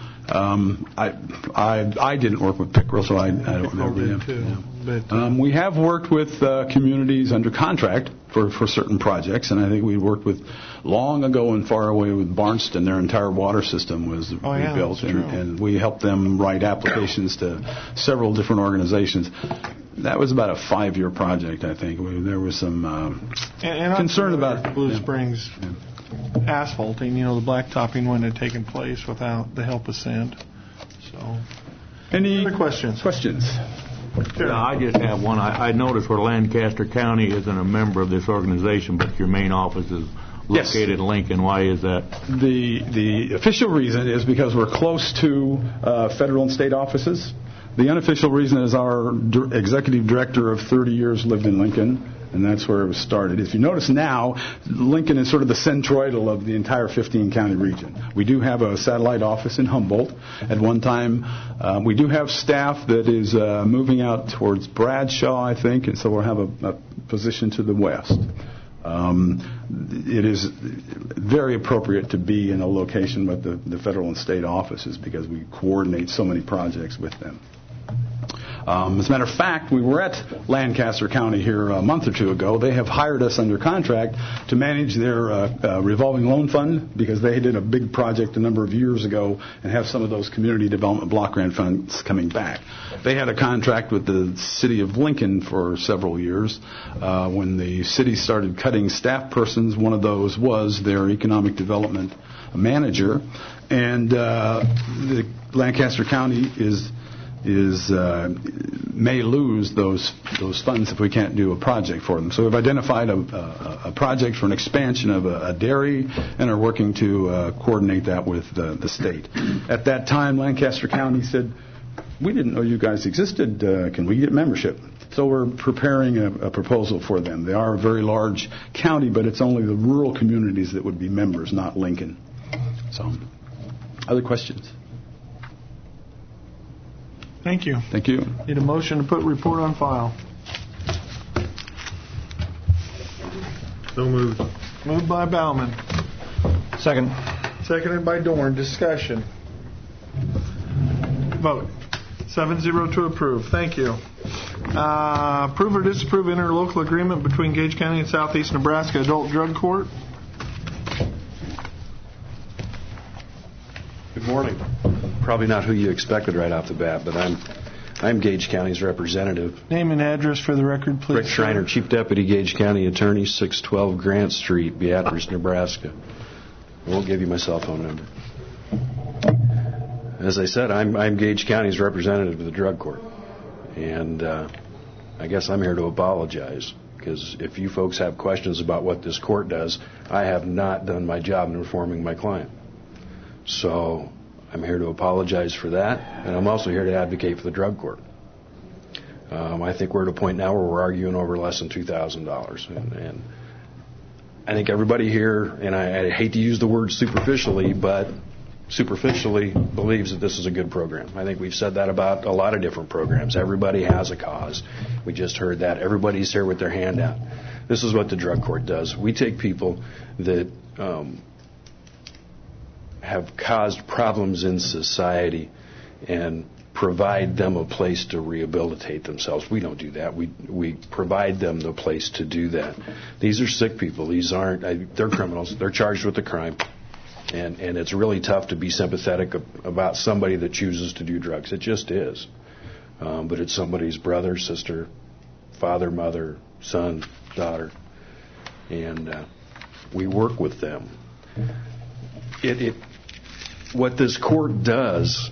I didn't work with Pickerel, so I don't remember them. Too, yeah. But, we have worked with communities under contract for certain projects, and I think we worked with long ago and far away with Barnston. Their entire water system was rebuilt, and we helped them write applications to several different organizations. That was about a 5-year project, I think. There was some concern about Blue Springs. Asphalting, the blacktopping wouldn't have taken place without the help of Send. So, any other questions? Yeah, I just have one. I noticed where Lancaster County isn't a member of this organization, but your main office is located in Lincoln. Why is that? The official reason is because we're close to federal and state offices. The unofficial reason is our executive director of 30 years lived in Lincoln, and that's where it was started. If you notice now, Lincoln is sort of the centroidal of the entire 15-county region. We do have a satellite office in Humboldt. At one time, we do have staff that is moving out towards Bradshaw, I think, and so we'll have a position to the west. It is very appropriate to be in a location with the federal and state offices because we coordinate so many projects with them. As a matter of fact, we were at Lancaster County here a month or two ago. They have hired us under contract to manage their revolving loan fund because they did a big project a number of years ago and have some of those community development block grant funds coming back. They had a contract with the city of Lincoln for several years. When the city started cutting staff persons, one of those was their economic development manager. And the Lancaster County may lose those funds if we can't do a project for them. So we've identified a project for an expansion of a dairy and are working to coordinate that with the state. At that time, Lancaster County said, we didn't know you guys existed. Can we get membership? So we're preparing a proposal for them. They are a very large county, but it's only the rural communities that would be members, not Lincoln. So, other questions? Thank you. Thank you. Need a motion to put report on file. So moved. Moved by Bauman. Second. Seconded by Dorn. Discussion. Vote. 7-0 to approve. Thank you. Approve or disapprove interlocal agreement between Gage County and Southeast Nebraska Adult Drug Court. Good morning. Probably not who you expected right off the bat, but I'm I'm Gage County's representative. Name and address for the record, please. Rick Schreiner, Chief Deputy, Gage County Attorney, 612 Grant Street, Beatrice, Nebraska. I won't give you my cell phone number. As I said, I'm Gage County's representative of the drug court. And I guess I'm here to apologize, because if you folks have questions about what this court does, I have not done my job in informing my client. So I'm here to apologize for that, and I'm also here to advocate for the drug court. I think we're at a point now where we're arguing over less than $2,000. And I think everybody here, and I hate to use the word superficially, but superficially believes that this is a good program. I think we've said that about a lot of different programs. Everybody has a cause. We just heard that. Everybody's here with their hand out. This is what the drug court does. We take people that have caused problems in society and provide them a place to rehabilitate themselves. We don't do that. We provide them the place to do that. These are sick people. They're criminals. They're charged with a crime. And it's really tough to be sympathetic about somebody that chooses to do drugs. It just is. But it's somebody's brother, sister, father, mother, son, daughter. And we work with them. What this court does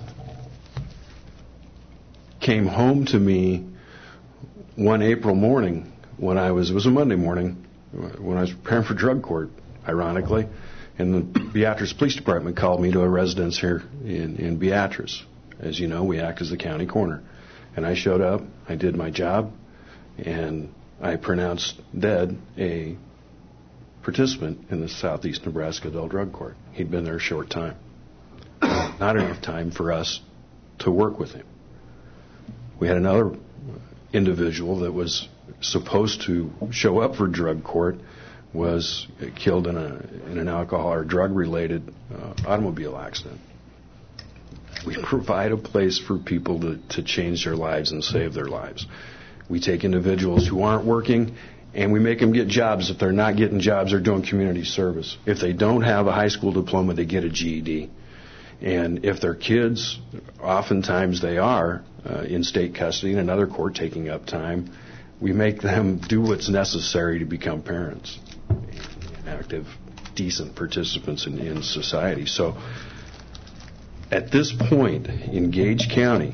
came home to me one April morning when it was a Monday morning, when I was preparing for drug court, ironically. And the Beatrice Police Department called me to a residence here in Beatrice. As you know, we act as the county coroner. And I showed up, I did my job, and I pronounced dead a participant in the Southeast Nebraska Adult Drug Court. He'd been there a short time. Not enough time for us to work with him. We had another individual that was supposed to show up for drug court, was killed in an alcohol or drug-related automobile accident. We provide a place for people to change their lives and save their lives. We take individuals who aren't working, and we make them get jobs. If they're not getting jobs, they're doing community service. If they don't have a high school diploma, they get a GED. And if they're kids, oftentimes they are in state custody in another court taking up time, we make them do what's necessary to become parents, active, decent participants in society. So at this point in Gage County,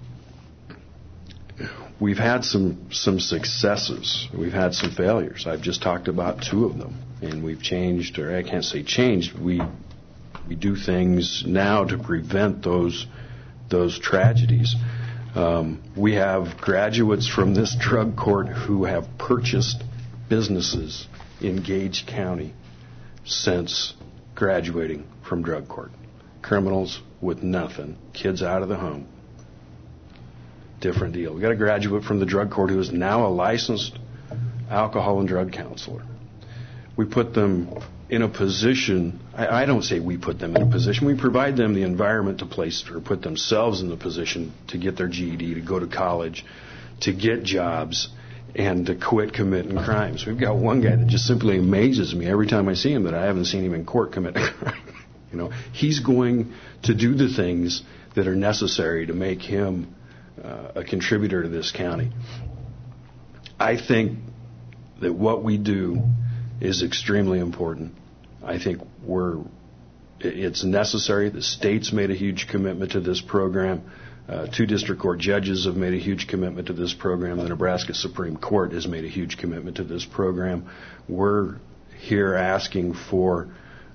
we've had some successes. We've had some failures. I've just talked about two of them. And we've changed, or I can't say changed, we do things now to prevent those tragedies. We have graduates from this drug court who have purchased businesses in Gage County since graduating from drug court. Criminals with nothing, kids out of the home. Different deal. We got a graduate from the drug court who is now a licensed alcohol and drug counselor. We put them in a position, I don't say we put them in a position, we provide them the environment to place or put themselves in the position to get their GED, to go to college, to get jobs, and to quit committing crimes. We've got one guy that just simply amazes me every time I see him that I haven't seen him in court commit a crime. He's going to do the things that are necessary to make him a contributor to this county. I think that what we do is extremely important. I think it's necessary. The state's made a huge commitment to this program. 2 district court judges have made a huge commitment to this program. The Nebraska Supreme Court has made a huge commitment to this program. We're here asking for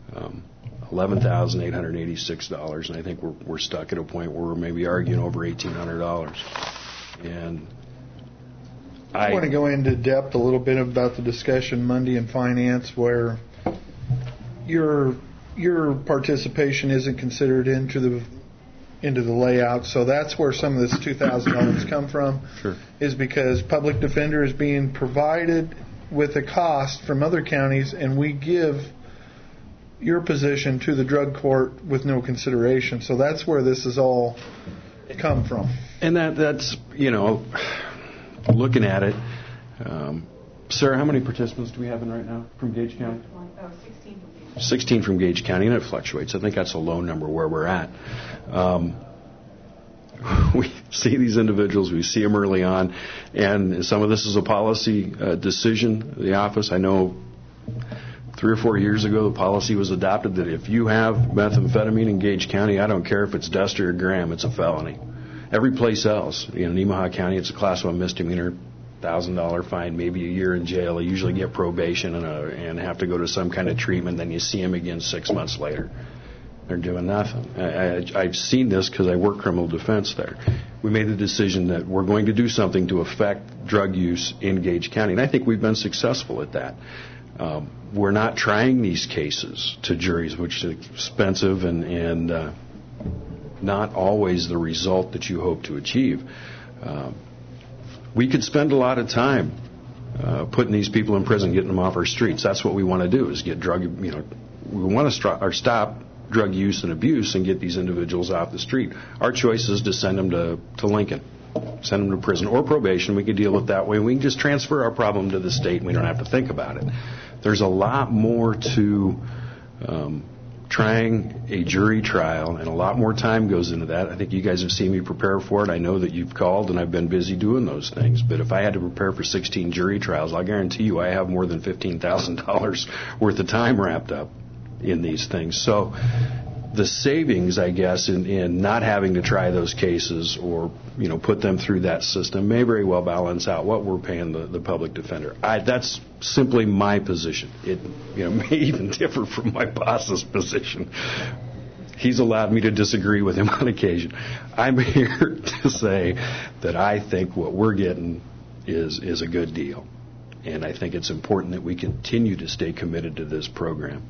$11,886, and I think we're stuck at a point where we're maybe arguing over $1,800. And I want to go into depth a little bit about the discussion Monday in finance, where your participation isn't considered into the layout. So that's where some of this $2,000 come from. Sure. Is because public defender is being provided with a cost from other counties, and we give your position to the drug court with no consideration. So that's where this has all come from. And that's looking at it, Sarah, how many participants do we have in right now from Gage County? 16 from Gage County, and it fluctuates. I think that's a low number where we're at. we see these individuals, we see them early on, and some of this is a policy decision. The office, I know 3 or 4 years ago, the policy was adopted that if you have methamphetamine in Gage County, I don't care if it's dust or a gram, it's a felony. Every place else, in Nemaha County, it's a Class 1 misdemeanor, $1,000 fine, maybe a year in jail. They usually get probation and have to go to some kind of treatment. Then you see them again 6 months later. They're doing nothing. I've seen this because I work criminal defense there. We made the decision that we're going to do something to affect drug use in Gage County, and I think we've been successful at that. We're not trying these cases to juries, which is expensive and not always the result that you hope to achieve. We could spend a lot of time putting these people in prison, getting them off our streets. That's what we want to do, is get drug, we want to stop drug use and abuse and get these individuals off the street. Our choice is to send them to Lincoln, send them to prison or probation. We can deal with it that way. We can just transfer our problem to the state and we don't have to think about it. There's a lot more to trying a jury trial, and a lot more time goes into that. I think you guys have seen me prepare for it. I know that you've called, and I've been busy doing those things. But if I had to prepare for 16 jury trials, I'll guarantee you I have more than $15,000 worth of time wrapped up in these things. So the savings, I guess, in not having to try those cases or put them through that system may very well balance out what we're paying the public defender. That's simply my position. It may even differ from my boss's position. He's allowed me to disagree with him on occasion. I'm here to say that I think what we're getting is a good deal, and I think it's important that we continue to stay committed to this program.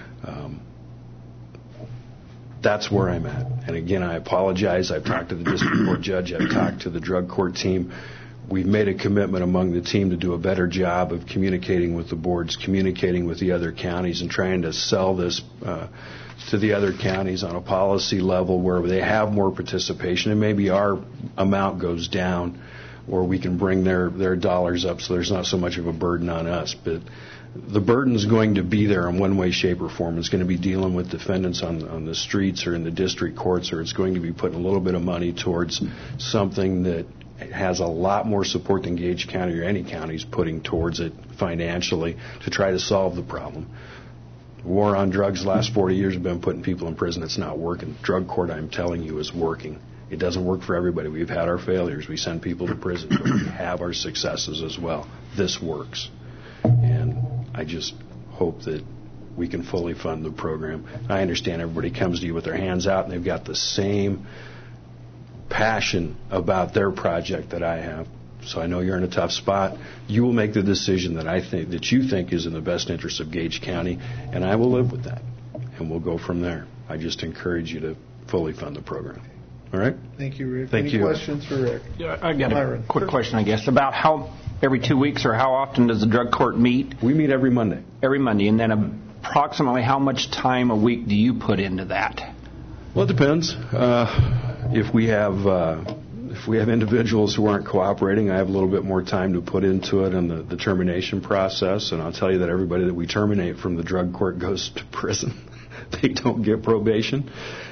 That's where I'm at. And again, I apologize. I've talked to the district court judge. I've talked to the drug court team. We've made a commitment among the team to do a better job of communicating with the boards, communicating with the other counties, and trying to sell this to the other counties on a policy level where they have more participation, and maybe our amount goes down, or we can bring their dollars up so there's not so much of a burden on us. But the burden's going to be there in one way, shape, or form. It's going to be dealing with defendants on the streets or in the district courts, or it's going to be putting a little bit of money towards something that has a lot more support than Gage County or any county's putting towards it financially to try to solve the problem. War on drugs the last 40 years have been putting people in prison. It's not working. Drug court, I'm telling you, is working. It doesn't work for everybody. We've had our failures. We send people to prison, but we have our successes as well. This works. And I just hope that we can fully fund the program. I understand everybody comes to you with their hands out and they've got the same passion about their project that I have. So I know you're in a tough spot. You will make the decision that you think is in the best interest of Gage County, and I will live with that. And we'll go from there. I just encourage you to fully fund the program. All right? Thank you, Rick. Thank Any questions for Rick? Yeah, I got a quick question, I guess, about how every 2 weeks or how often does the drug court meet? We meet every Monday. Every Monday. And then approximately how much time a week do you put into that? Well, it depends. If we have individuals who aren't cooperating, I have a little bit more time to put into it in the termination process. And I'll tell you that everybody that we terminate from the drug court goes to prison. They don't get probation.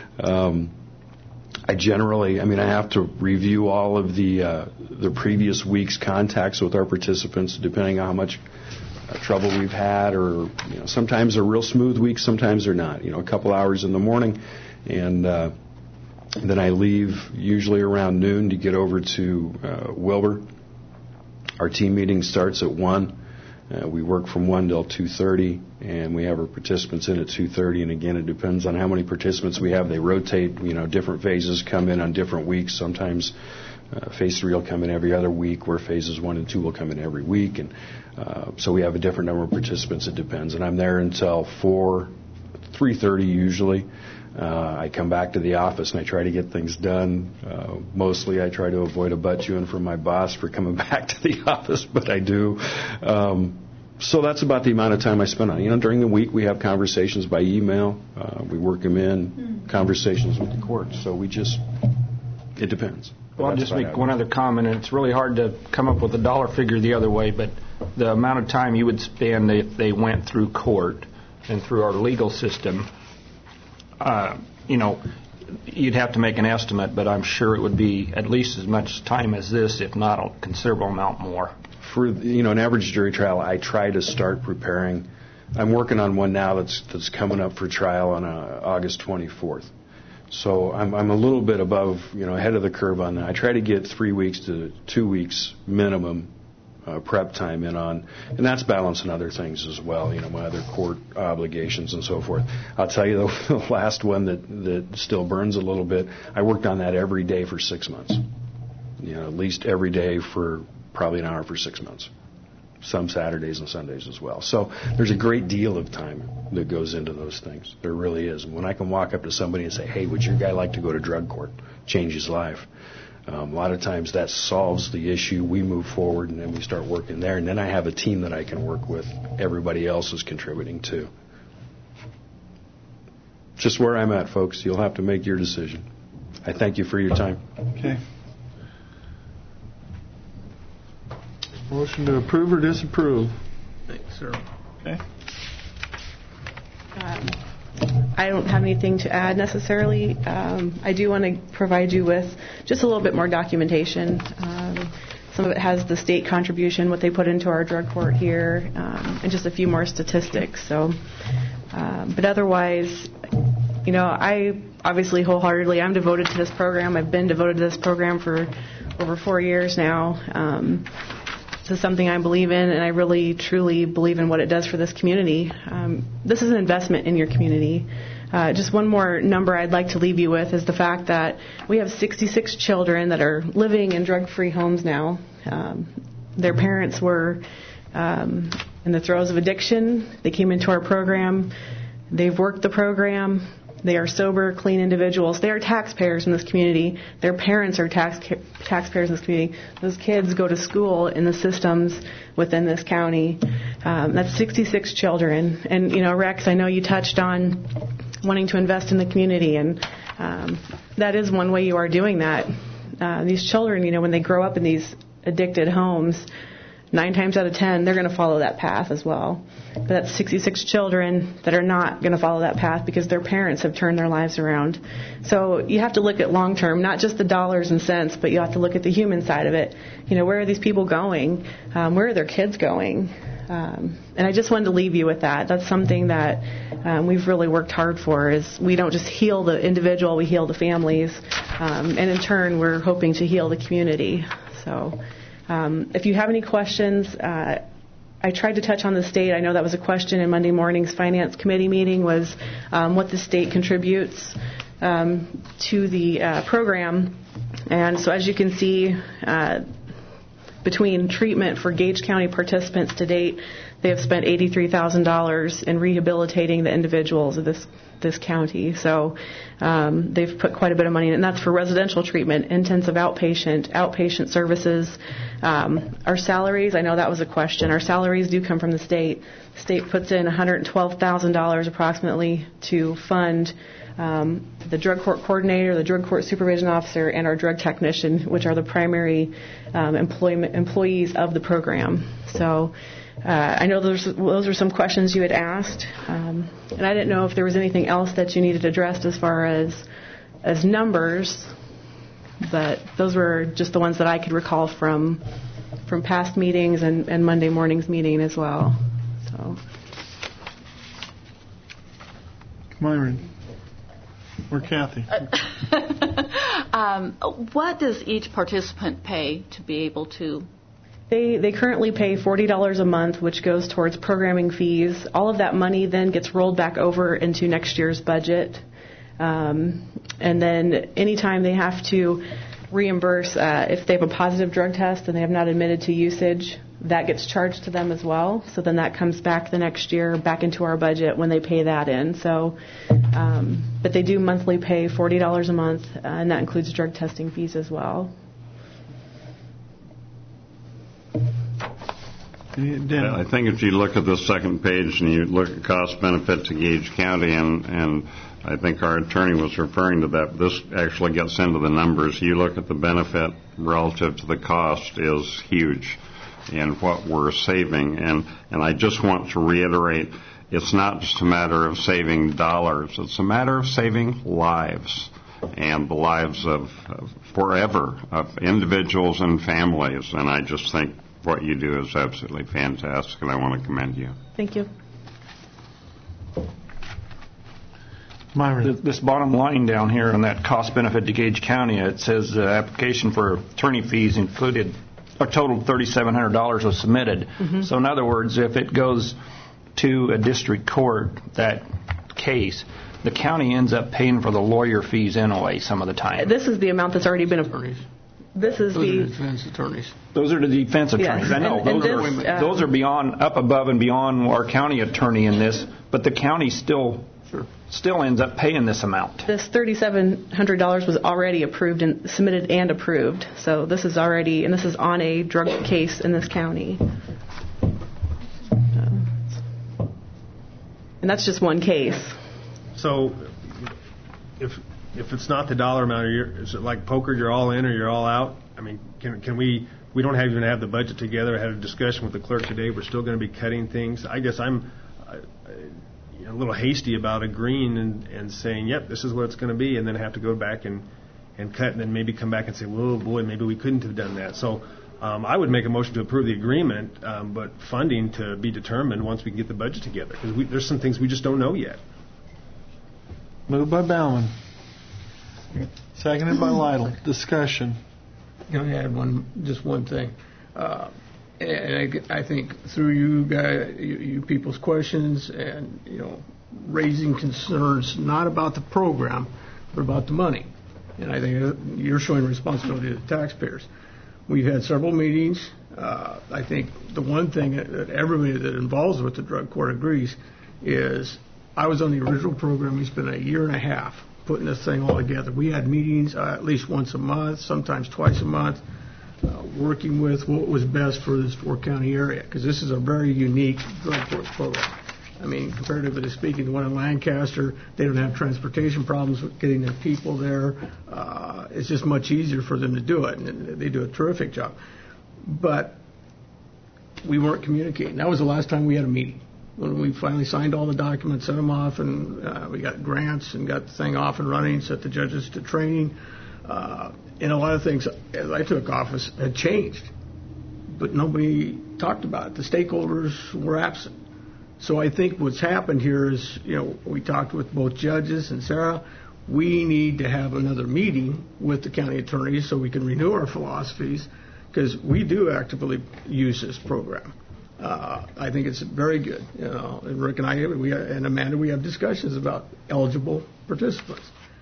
I have to review all of the previous week's contacts with our participants, depending on how much trouble we've had, or sometimes they're real smooth weeks, sometimes they're not. A couple hours in the morning, and then I leave usually around noon to get over to Wilbur. Our team meeting starts at 1. We work from 1 till 2:30, and we have our participants in at 2:30. And again, it depends on how many participants we have. They rotate. Different phases come in on different weeks. Sometimes phase 3 will come in every other week, where phases 1 and 2 will come in every week. And so we have a different number of participants. It depends. And I'm there until 3:30 usually. I come back to the office and I try to get things done. Mostly I try to avoid a butt chewing from my boss for coming back to the office, but I do. So that's about the amount of time I spend on it. During the week we have conversations by email. We work them in, conversations with the courts. So it depends. Well, I'll just make one other comment, and it's really hard to come up with a dollar figure the other way, but the amount of time you would spend if they went through court and through our legal system, you'd have to make an estimate, but I'm sure it would be at least as much time as this, if not a considerable amount more. For an average jury trial, I try to start preparing. I'm working on one now that's coming up for trial on August 24th. So I'm a little bit above, ahead of the curve on that. I try to get 3 weeks to 2 weeks minimum prep time in on, and that's balancing other things as well, my other court obligations and so forth. I'll tell you, the last one that still burns a little bit, I worked on that every day for 6 months. At least every day for probably an hour for 6 months. Some Saturdays and Sundays as well. So there's a great deal of time that goes into those things. There really is. And when I can walk up to somebody and say, hey, would your guy like to go to drug court? Change his life. A lot of times that solves the issue. We move forward and then we start working there. And then I have a team that I can work with. Everybody else is contributing too. Just where I'm at, folks. You'll have to make your decision. I thank you for your time. Okay. Motion to approve or disapprove? Thanks, sir. Okay. I don't have anything to add necessarily. I do want to provide you with just a little bit more documentation. Some of it has the state contribution, what they put into our drug court here, and just a few more statistics. So, but otherwise, I obviously wholeheartedly, I'm devoted to this program. I've been devoted to this program for over 4 years now. This is something I believe in, and I really, truly believe in what it does for this community. This is an investment in your community. Just one more number I'd like to leave you with is the fact that we have 66 children that are living in drug-free homes now. Their parents were in the throes of addiction. They came into our program. They've worked the program. They are sober, clean individuals. They are taxpayers in this community. Their parents are taxpayers in this community. Those kids go to school in the systems within this county. That's 66 children. And, Rex, I know you touched on wanting to invest in the community, and that is one way you are doing that. These children, when they grow up in these addicted homes, 9 times out of 10, they're going to follow that path as well. But that's 66 children that are not going to follow that path because their parents have turned their lives around. So you have to look at long term, not just the dollars and cents, but you have to look at the human side of it. Where are these people going? Where are their kids going? And I just wanted to leave you with that. That's something that we've really worked hard for, is we don't just heal the individual, we heal the families. And in turn, we're hoping to heal the community. So if you have any questions, I tried to touch on the state. I know that was a question in Monday morning's Finance Committee meeting, was what the state contributes to the program. And so as you can see, between treatment for Gage County participants to date, they have spent $83,000 in rehabilitating the individuals of this county. So they've put quite a bit of money in, and that's for residential treatment, intensive outpatient services. Our salaries, I know that was a question. Our salaries do come from the state. The state puts in $112,000 approximately to fund the drug court coordinator, the drug court supervision officer, and our drug technician, which are the primary employees of the program. So I know those are some questions you had asked, and I didn't know if there was anything else that you needed addressed as far as numbers, but those were just the ones that I could recall from past meetings and Monday morning's meeting as well. So, Myron. Or Kathy. What does each participant pay to be able to? They currently pay $40 a month, which goes towards programming fees. All of that money then gets rolled back over into next year's budget. And then anytime they have to reimburse, if they have a positive drug test and they have not admitted to usage, that gets charged to them as well. So then that comes back the next year back into our budget when they pay that in. So, but they do monthly pay $40 a month, and that includes drug testing fees as well. I think if you look at the second page and you look at cost benefit to Gage County, and I think our attorney was referring to that, this actually gets into the numbers. You look at the benefit relative to the cost is huge in what we're saving. And I just want to reiterate, it's not just a matter of saving dollars. It's a matter of saving lives. and the lives of forever of individuals and families. And I just think what you do is absolutely fantastic, and I want to commend you. Thank you. Myron. This bottom line down here on that cost benefit to Gage County, it says the application for attorney fees included a total of $3,700 was submitted. Mm-hmm. So in other words, if it goes to a district court, that case, the county ends up paying for the lawyer fees anyway some of the time. This is the amount that's already been approved. This is the defense attorneys. Those are the defense attorneys. Yes. I know those are beyond, up above and beyond our county attorney in this, but the county still ends up paying this amount. This $3,700 was already approved and submitted and approved. So this is already, and this is on a drug case in this county. And that's just one case. So, if it's not the dollar amount, is it like poker? You're all in or you're all out? I mean, can we? We don't even have the budget together. I had a discussion with the clerk today. We're still going to be cutting things. I guess I'm a little hasty about agreeing and saying, yep, this is what it's going to be, and then have to go back and cut, and then maybe come back and say, whoa, boy, maybe we couldn't have done that. So I would make a motion to approve the agreement, but funding to be determined once we can get the budget together, because there's some things we just don't know yet. Moved by Bauman. Seconded by Lytle. Discussion. Can I add just one thing? And I think through you guys, you people's questions and, raising concerns not about the program, but about the money. And I think you're showing responsibility to the taxpayers. We've had several meetings. I think the one thing that everybody that involves with the drug court agrees is I was on the original program. We spent a year and a half putting this thing all together. We had meetings at least once a month, sometimes twice a month, working with what was best for this four-county area, because this is a very unique drug court program. I mean, comparatively speaking, the one in Lancaster, they don't have transportation problems with getting their people there. It's just much easier for them to do it, and they do a terrific job. But we weren't communicating. That was the last time we had a meeting, when we finally signed all the documents, sent them off, and we got grants and got the thing off and running, set the judges to training. And a lot of things, as I took office, had changed, but nobody talked about it. The stakeholders were absent. So I think what's happened here is, we talked with both judges and Sarah. We need to have another meeting with the county attorneys so we can renew our philosophies, because we do actively use this program. I think it's very good. And Rick and I, and Amanda, we have discussions about eligible participants.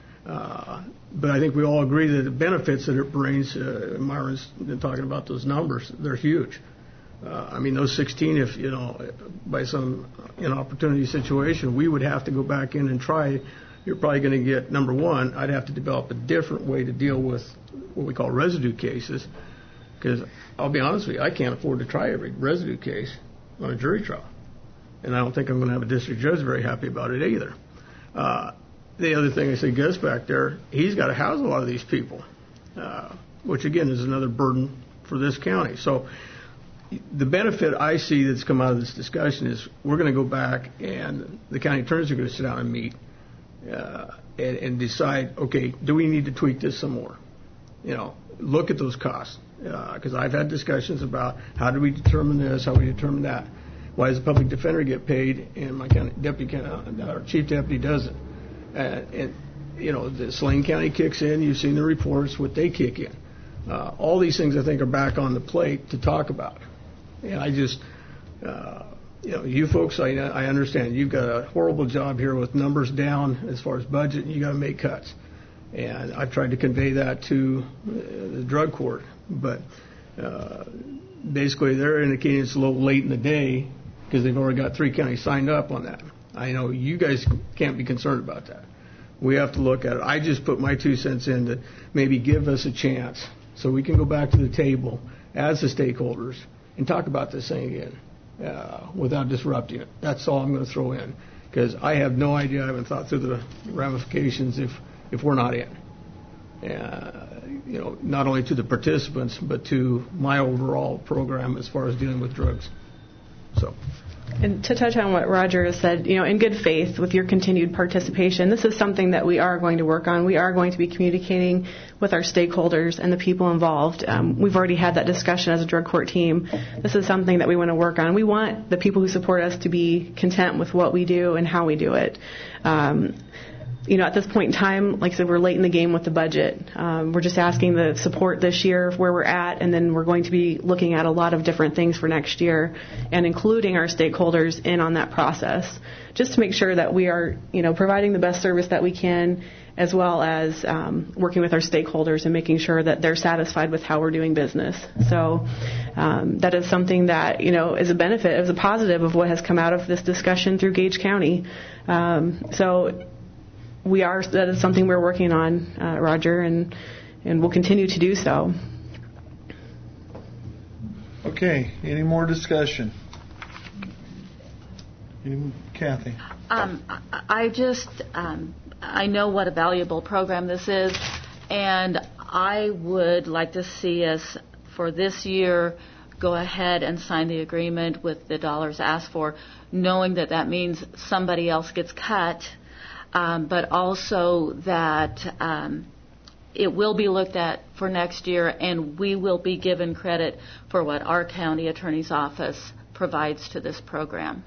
But I think we all agree that the benefits that it brings, Myron's been talking about those numbers, they're huge. I mean, those 16, if, by some inopportunity situation, we would have to go back in and try. You're probably going to get, number one, I'd have to develop a different way to deal with what we call residue cases, because I'll be honest with you, I can't afford to try every residue case on a jury trial. And I don't think I'm going to have a district judge very happy about it either. The other thing I say, Gus back there, he's got to house a lot of these people, which again is another burden for this county. So the benefit I see that's come out of this discussion is we're going to go back and the county attorneys are going to sit down and meet and decide, okay, do we need to tweak this some more? Look at those costs. Because I've had discussions about how do we determine this, how do we determine that. Why does the public defender get paid and my our chief deputy doesn't? And the Saline County kicks in. You've seen the reports, what they kick in. All these things I think are back on the plate to talk about. And I just, you folks, I understand you've got a horrible job here with numbers down as far as budget, and you got to make cuts. And I've tried to convey that to the drug court, but basically they're indicating it's a little late in the day because they've already got 3 counties signed up on that. I know you guys can't be concerned about that. We have to look at it. I just put my 2 cents in to maybe give us a chance so we can go back to the table as the stakeholders and talk about this thing again without disrupting it. That's all I'm going to throw in, because I have no idea. I haven't thought through the ramifications if we're not in. Not only to the participants, but to my overall program as far as dealing with drugs. So And to touch on what Roger has said, in good faith with your continued participation, this is something that we are going to work on. We are going to be communicating with our stakeholders and the people involved. We've already had that discussion as a drug court team. This is something that we want to work on. We want the people who support us to be content with what we do and how we do it. At this point in time, like I said, we're late in the game with the budget. We're just asking the support this year of where we're at, and then we're going to be looking at a lot of different things for next year and including our stakeholders in on that process, just to make sure that we are, providing the best service that we can, as well as working with our stakeholders and making sure that they're satisfied with how we're doing business. So that is something that, is a benefit, is a positive of what has come out of this discussion through Gage County. That is something we're working on, Roger, and we'll continue to do so. Okay, any more discussion? Kathy? I know what a valuable program this is, and I would like to see us, for this year, go ahead and sign the agreement with the dollars asked for, knowing that means somebody else gets cut. But also that it will be looked at for next year, and we will be given credit for what our county attorney's office provides to this program.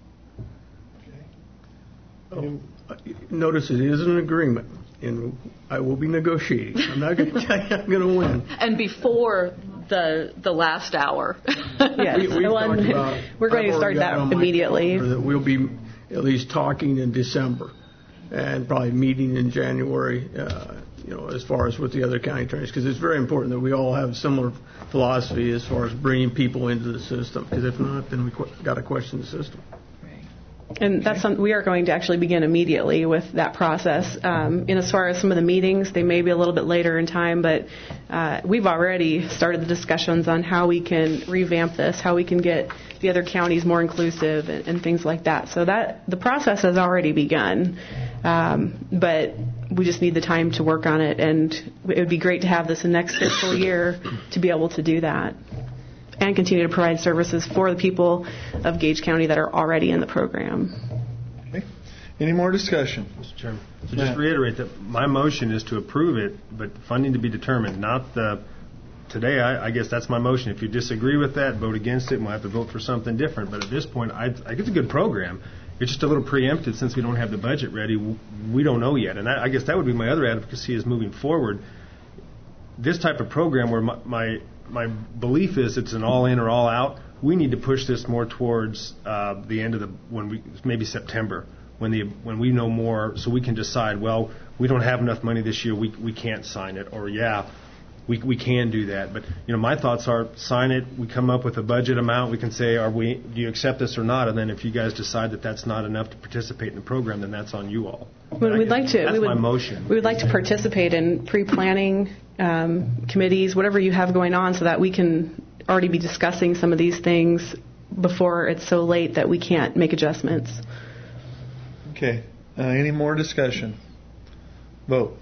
Notice it is an agreement, and I will be negotiating. I'm not going to tell you I'm going to win. And before the last hour. Yes, we're going to start that immediately. That we'll be at least talking in December. And probably meeting in January, as far as with the other county attorneys, because it's very important that we all have similar philosophy as far as bringing people into the system. Because if not, then we got to question the system. And that's something we are going to actually begin immediately with that process. As far as some of the meetings, they may be a little bit later in time, but we've already started the discussions on how we can revamp this, how we can get the other counties more inclusive and things like that. So that the process has already begun, but we just need the time to work on it, and it would be great to have this in next fiscal year to be able to do that and continue to provide services for the people of Gage County that are already in the program. Okay. Any more discussion? Mr. Chairman, so just reiterate that my motion is to approve it, but funding to be determined, not the... Today, I guess that's my motion. If you disagree with that, vote against it, and we'll have to vote for something different. But at this point, I think it's a good program. It's just a little preempted since we don't have the budget ready. We don't know yet. And I guess that would be my other advocacy is moving forward. This type of program where my belief is it's an all-in or all-out, we need to push this more towards the end of maybe September, when we know more, so we can decide, well, we don't have enough money this year, we can't sign it, or we can do that. But my thoughts are sign it. We come up with a budget amount. We can say, do you accept this or not? And then if you guys decide that that's not enough to participate in the program, then that's on you all. That's my motion. We would like to participate in pre-planning committees, whatever you have going on, so that we can already be discussing some of these things before it's so late that we can't make adjustments. Okay. Any more discussion? Vote.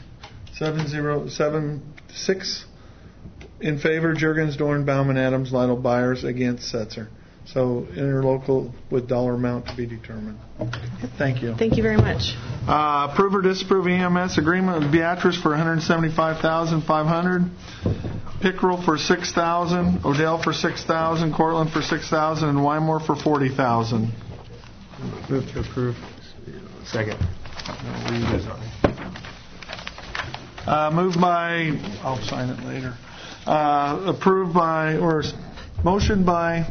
6 in favor, Juergens, Dorn, Bauman, Adams, Lytle, Byers, against Setzer. So interlocal with dollar amount to be determined. Thank you. Thank you very much. Approve or disapprove EMS agreement with Beatrice for $175,500. Pickerel for $6,000. Odell for $6,000. Cortland for $6,000. And Wymore for $40,000. Move to approve. Second. Moved by, I'll sign it later. Approved by, or motioned by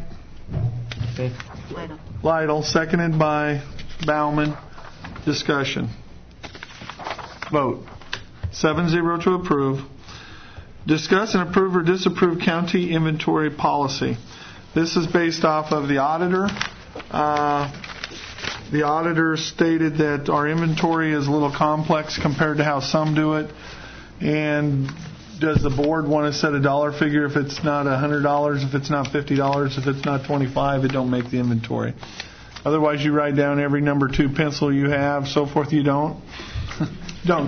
Lytle, seconded by Bauman. Discussion. Vote. 7-0 to approve. Discuss and approve or disapprove county inventory policy. This is based off of the auditor. The auditor stated that our inventory is a little complex compared to how some do it. And does the board want to set a dollar figure if it's not $100, if it's not $50, if it's not $25, it don't make the inventory. Otherwise, you write down every number 2 pencil you have, so forth. You don't? don't.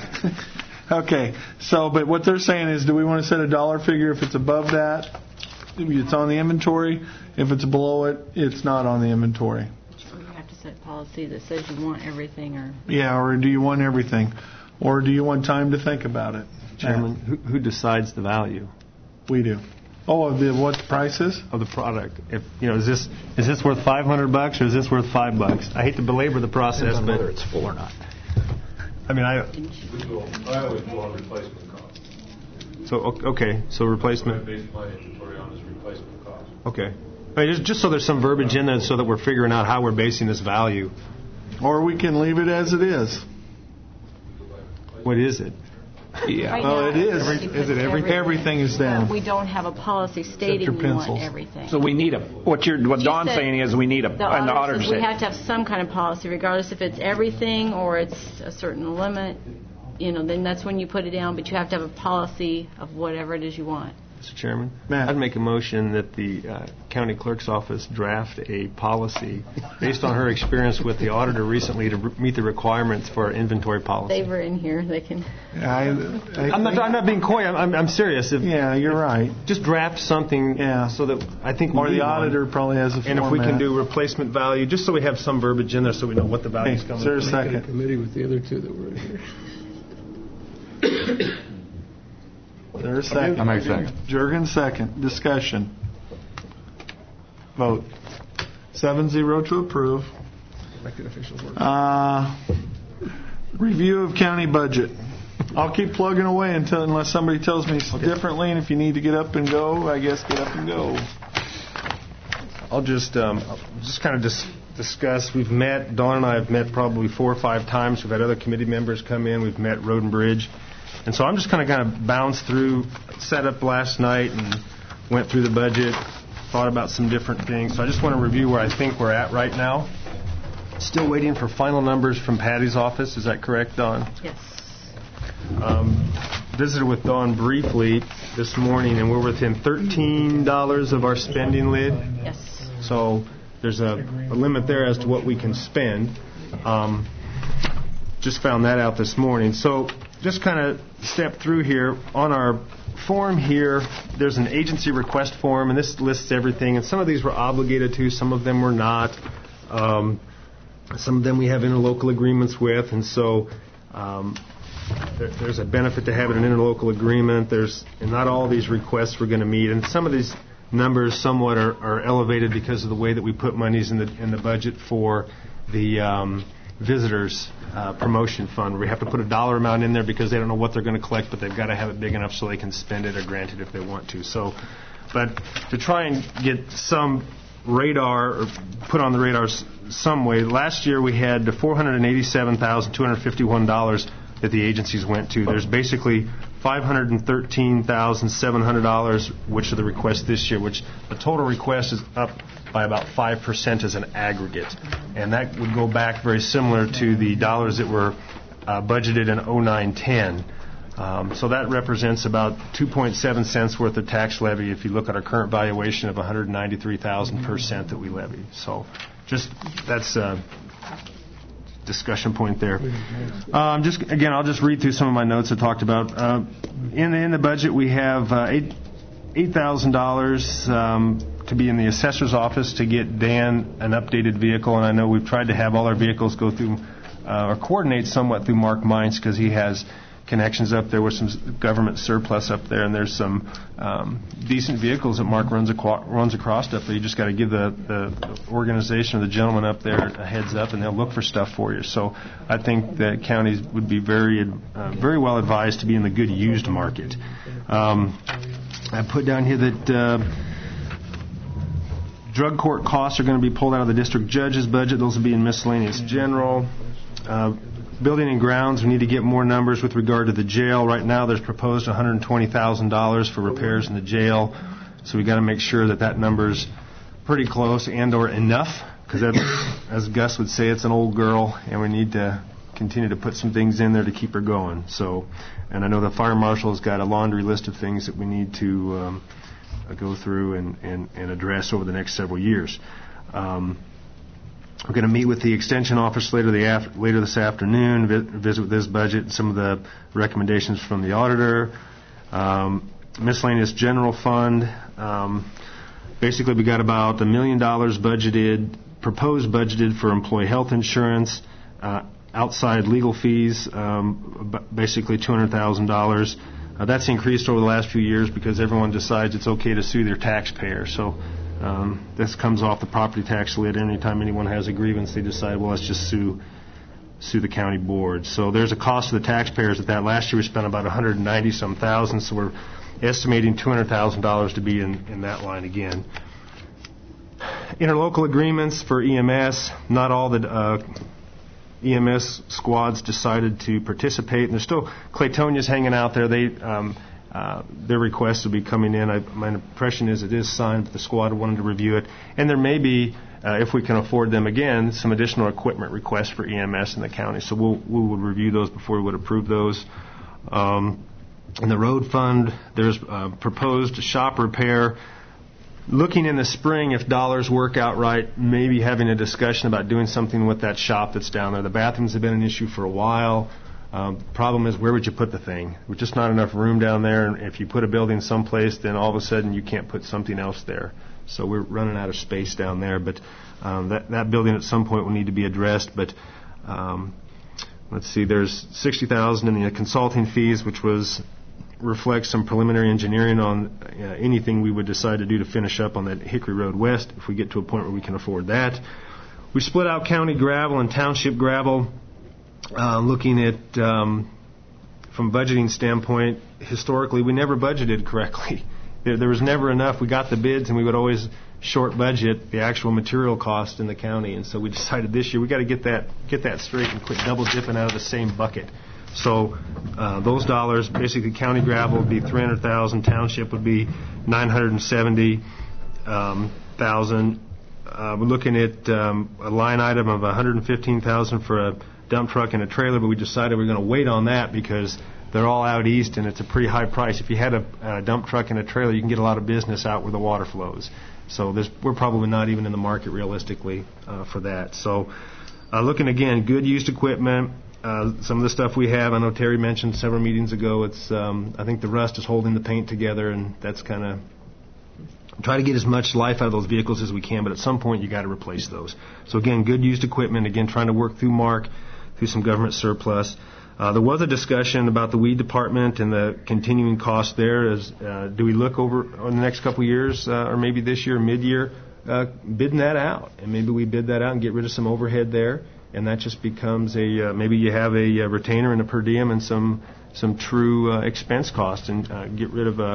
Okay. So, but what they're saying is, do we want to set a dollar figure if it's above that? it's on the inventory. If it's below it, it's not on the inventory. Or you have to set policy that says you want everything, or... Yeah, or do you want everything? Or do you want time to think about it? Chairman, who decides the value? We do. Oh, of what the price is? Of the product. If is this worth $500 or is this worth $5? I hate to belabor the process, but whether it's full or not. I mean, I always go on replacement cost. So replacement. I base my inventory on is replacement cost. Okay. I mean, just so there's some verbiage in there, so that we're figuring out how we're basing this value. Or we can leave it as it is. What is it? Yeah. Right Oh, now, it is. Is it everything? Everything is down. We don't have a policy stating your we want pencils. everything. So we need what Don's said saying is we need The an auditor auditor says we said. have to have some kind of policy, regardless if it's everything or it's a certain limit. Then that's when you put it down. But you have to have a policy of whatever it is you want. Mr. Chairman, Matt. I'd make a motion that the county clerk's office draft a policy based on her experience with the auditor recently to meet the requirements for our inventory policy. They were in here. They can. I'm not being coy. I'm serious. You're right. Just draft something so that I think we Or the need auditor one. probably has a And if we can format. do replacement value, just so we have some verbiage in there so we know what the value's coming Is there a from. second? Committee with the other two that were in here. There's a second. I make a second. Jurgen, second. Discussion. Vote. 7-0 to approve. Elected officials work. Review of county budget. I'll keep plugging away unless somebody tells me differently, and if you need to get up and go, I guess get up and go. I'll just kind of discuss. We've met, Dawn and I have met probably 4 or 5 times. We've had other committee members come in. We've met Road and Bridge. And so I'm just kind of bounced through, set up last night and went through the budget, thought about some different things. So I just want to review where I think we're at right now. Still waiting for final numbers from Patty's office. Is that correct, Dawn? Yes. Visited with Dawn briefly this morning, and we're within $13 of our spending lid. Yes. So there's a limit there as to what we can spend. Just found that out this morning. So just kind of step through here. On our form here, there's an agency request form, and this lists everything. And some of these we're obligated to, some of them we're not. Some of them we have interlocal agreements with, and so there's a benefit to having an interlocal agreement. And not all these requests we're going to meet, and some of these numbers somewhat are elevated because of the way that we put monies in the budget for the visitors promotion fund. We have to put a dollar amount in there because they don't know what they're going to collect, but they've got to have it big enough so they can spend it or grant it if they want to. So, but to try and get some radar or put on the radar some way, last year we had $487,251 that the agencies went to. There's basically $513,700, which are the requests this year, which the total request is up by about 5% as an aggregate. And that would go back very similar to the dollars that were budgeted in 09-10. So that represents about 2.7 cents worth of tax levy if you look at our current valuation of $193,000 per cent that we levy. So just that's a discussion point there. I'll just read through some of my notes I talked about. In the budget, we have $8,000 to be in the assessor's office to get Dan an updated vehicle, and I know we've tried to have all our vehicles go through or coordinate somewhat through Mark Mines because he has connections up there with some government surplus up there, and there's some decent vehicles that Mark runs across up there. You just got to give the organization or the gentleman up there a heads up, and they'll look for stuff for you. So I think that counties would be very well advised to be in the good used market. I put down here that drug court costs are going to be pulled out of the district judge's budget. Those will be in miscellaneous general. Building and grounds, we need to get more numbers with regard to the jail. Right now there's proposed $120,000 for repairs in the jail. So we got to make sure that number's pretty close and or enough, because as Gus would say, it's an old girl, and we need to continue to put some things in there to keep her going. So, and I know the fire marshal's got a laundry list of things that we need to go through and address over the next several years. We're going to meet with the extension office later this afternoon, visit with this budget and some of the recommendations from the auditor. Miscellaneous general fund, Basically, we got about $1 million proposed budgeted for employee health insurance, outside legal fees, basically $200,000. That's increased over the last few years because everyone decides it's okay to sue their taxpayer. So this comes off the property tax lid. Anytime anyone has a grievance, they decide, well, let's just sue the county board. So there's a cost to the taxpayers at that. Last year we spent about $190-some thousand, so we're estimating $200,000 to be in that line again. Interlocal agreements for EMS. Not all the EMS squads decided to participate, and there's still Claytonia's hanging out there. Their requests will be coming in. My impression is it is signed, but the squad wanted to review it. And there may be, if we can afford them again, some additional equipment requests for EMS in the county. So we would review those before we would approve those. In the road fund, there's proposed shop repair. Looking in the spring, if dollars work out right, maybe having a discussion about doing something with that shop that's down there. The bathrooms have been an issue for a while. The problem is, where would you put the thing? There's just not enough room down there, and if you put a building someplace, then all of a sudden you can't put something else there. So we're running out of space down there, but that building at some point will need to be addressed. But let's see, there's $60,000 in the consulting fees, which reflects some preliminary engineering on anything we would decide to do to finish up on that Hickory Road West if we get to a point where we can afford that. We split out county gravel and township gravel. Looking at, from a budgeting standpoint, historically we never budgeted correctly. There was never enough. We got the bids and we would always short budget the actual material cost in the county, and so we decided this year we got to get that straight and quit double dipping out of the same bucket. So those dollars, basically county gravel would be $300,000, township would be $970,000. We're looking at a line item of $115,000 for a dump truck and a trailer, but we decided we're going to wait on that because they're all out east and it's a pretty high price. If you had a dump truck and a trailer, you can get a lot of business out where the water flows. So we're probably not even in the market realistically for that. So looking again, good used equipment. Some of the stuff we have, I know Terry mentioned several meetings ago, it's I think the rust is holding the paint together, and that's kind of try to get as much life out of those vehicles as we can, but at some point you got to replace those. So again, good used equipment, again trying to work through through some government surplus. There was a discussion about the weed department and the continuing cost there. Do we look over the next couple of years, or maybe this year, mid-year, bidding that out? And maybe we bid that out and get rid of some overhead there, and that just becomes maybe you have a retainer and a per diem and some true expense cost, and get rid of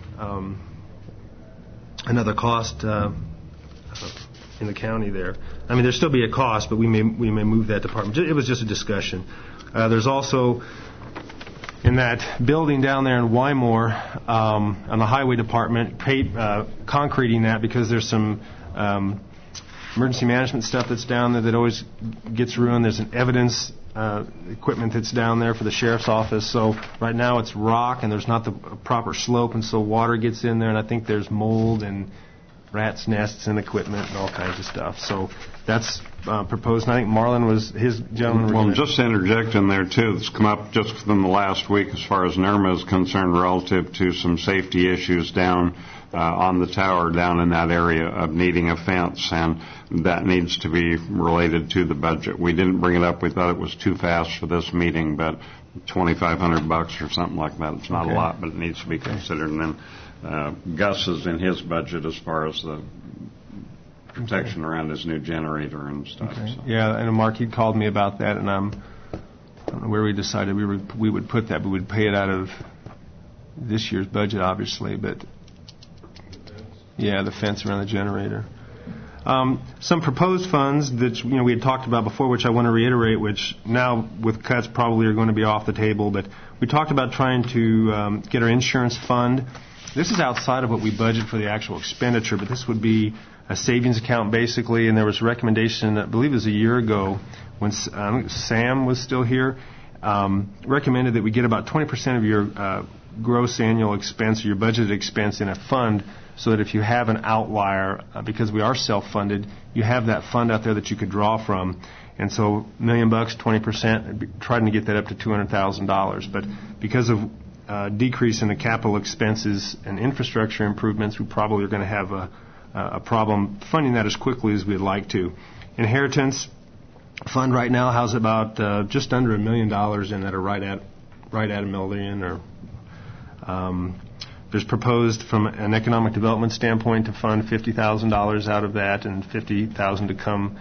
another cost in the county there. I mean, there'll still be a cost, but we may move that department. It was just a discussion. There's also in that building down there in Wymore, on the highway department, concreting that because there's some emergency management stuff that's down there that always gets ruined. There's an evidence equipment that's down there for the sheriff's office. So right now it's rock and there's not the proper slope, and so water gets in there, and I think there's mold and rats' nests and equipment and all kinds of stuff. So that's proposed. And I think Marlon was his gentleman. Well, just to interject in there, too, it's come up just within the last week as far as NERMA is concerned relative to some safety issues down on the tower down in that area of needing a fence, and that needs to be related to the budget. We didn't bring it up. We thought it was too fast for this meeting, but $2,500 or something like that. It's not a lot, but it needs to be considered. And then Gus is in his budget as far as the protection around his new generator and stuff. Okay. So. Yeah, and Mark, he called me about that, and I don't know where we decided we would put that, but we'd pay it out of this year's budget, obviously. But yeah, the fence around the generator. Some proposed funds that we had talked about before, which I want to reiterate, which now with cuts probably are going to be off the table. But we talked about trying to get our insurance fund. This is outside of what we budget for the actual expenditure, but this would be a savings account basically. And there was a recommendation, I believe it was a year ago, when Sam was still here, recommended that we get about 20% of your gross annual expense or your budgeted expense in a fund, so that if you have an outlier, because we are self-funded, you have that fund out there that you could draw from. And so $1 million, 20%, trying to get that up to $200,000. But because of decrease in the capital expenses and infrastructure improvements, we probably are going to have a problem funding that as quickly as we'd like to. Inheritance fund right now has about just under $1 million in it, or right at $1 million. Or there's proposed from an economic development standpoint to fund $50,000 out of that, and $50,000 to come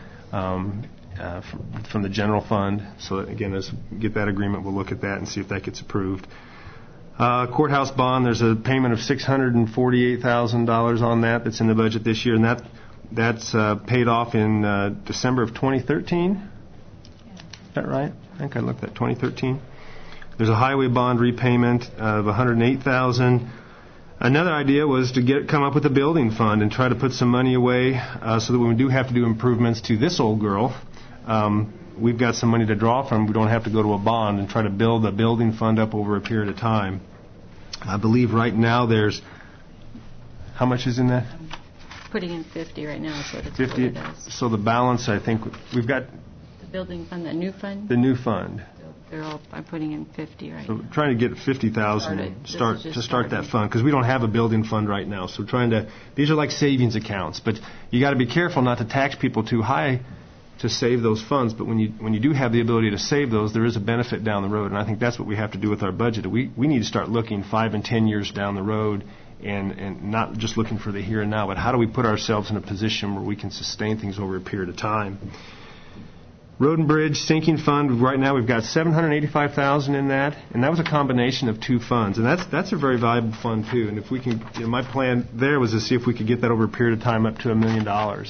from the general fund. So again, as we get that agreement, we'll look at that and see if that gets approved. Courthouse bond, there's a payment of $648,000 on that that's in the budget this year, and that's paid off in December of 2013. Is that right? I think I looked at 2013. There's a highway bond repayment of $108,000. Another idea was to come up with a building fund and try to put some money away so that when we do have to do improvements to this old girl, we've got some money to draw from. We don't have to go to a bond and try to build a building fund up over a period of time. I believe right now there's, how much is in that? Putting in 50 right now is what it's 50. So the balance, I think, we've got the building fund, the new fund? The new fund. I'm putting in 50 right now. So trying to get 50,000 to start that fund, because we don't have a building fund right now. So these are like savings accounts, but you got to be careful not to tax people too high to save those funds. But when you do have the ability to save those, there is a benefit down the road, and I think that's what we have to do with our budget. We need to start looking 5 and 10 years down the road, and not just looking for the here and now, but how do we put ourselves in a position where we can sustain things over a period of time. Road and Bridge Sinking Fund, right now we've got $785,000 in that, and that was a combination of two funds, and that's a very valuable fund too. And if we can, my plan there was to see if we could get that over a period of time up to $1 million,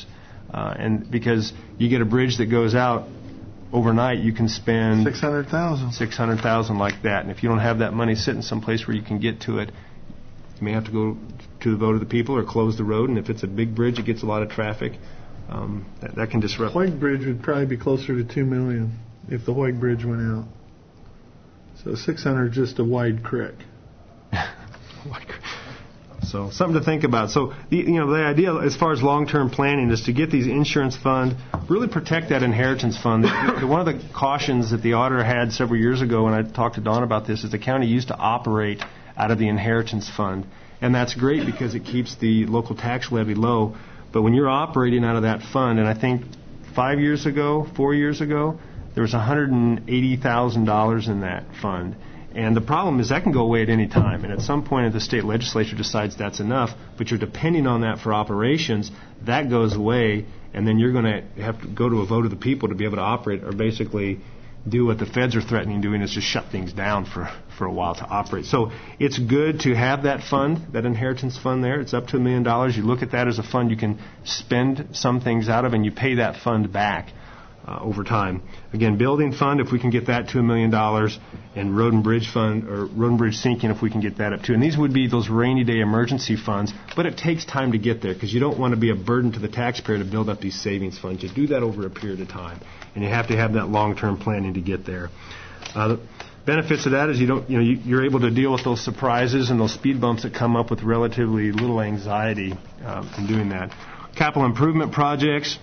and because you get a bridge that goes out overnight, you can spend $600,000 like that, and if you don't have that money sitting someplace where you can get to it, you may have to go to the vote of the people or close the road, and if it's a big bridge, it gets a lot of traffic. That can disrupt. Hoyt Bridge would probably be closer to $2 million if the Hoyt Bridge went out. So 600 just a wide creek. So something to think about. So the idea as far as long-term planning is to get these insurance fund, really protect that inheritance fund. One of the cautions that the auditor had several years ago, when I talked to Don about this, is the county used to operate out of the inheritance fund, and that's great because it keeps the local tax levy low. But when you're operating out of that fund, and I think 4 years ago, there was $180,000 in that fund. And the problem is that can go away at any time. And at some point, if the state legislature decides that's enough, but you're depending on that for operations, that goes away, and then you're going to have to go to a vote of the people to be able to operate, or basically do what the feds are threatening doing, is just shut things down for a while to operate. So it's good to have that fund, that inheritance fund there. It's up to $1 million. You look at that as a fund you can spend some things out of, and you pay that fund back over time. Again, building fund, if we can get that to $1 million, and road and bridge fund, or road and bridge sinking, if we can get that up too. And these would be those rainy day emergency funds, but it takes time to get there because you don't want to be a burden to the taxpayer to build up these savings funds. You do that over a period of time, and you have to have that long-term planning to get there. The benefits of that is you're able to deal with those surprises and those speed bumps that come up with relatively little anxiety in doing that. Capital improvement projects.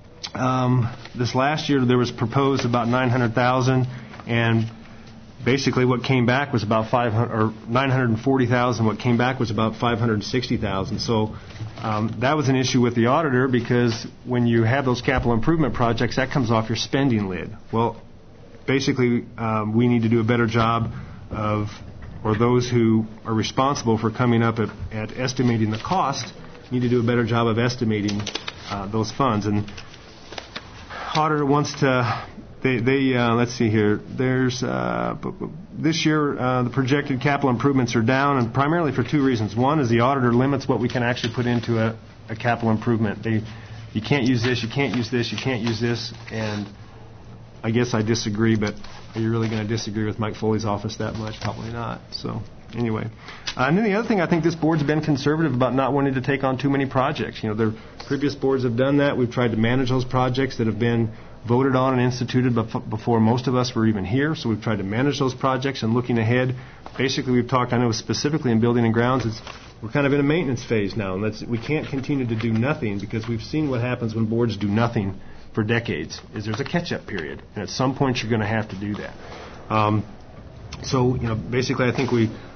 This last year there was proposed about $900,000, and basically what came back was about $940,000. What came back was about $560,000. So that was an issue with the auditor, because when you have those capital improvement projects, that comes off your spending lid. Well, basically we need to do a better job of, or those who are responsible for coming up at estimating the cost need to do a better job of estimating those funds. And auditor wants to, let's see here, there's, this year the projected capital improvements are down, and primarily for two reasons. One is the auditor limits what we can actually put into a capital improvement. You can't use this, you can't use this, you can't use this, and I guess I disagree, but are you really going to disagree with Mike Foley's office that much? Probably not. So anyway. And then the other thing, I think this board's been conservative about not wanting to take on too many projects. Their previous boards have done that. We've tried to manage those projects that have been voted on and instituted before most of us were even here. So we've tried to manage those projects, and looking ahead, basically we've talked, I know specifically in building and grounds, we're kind of in a maintenance phase now. And we can't continue to do nothing, because we've seen what happens when boards do nothing for decades, is there's a catch-up period. And at some point you're going to have to do that. So, basically I think we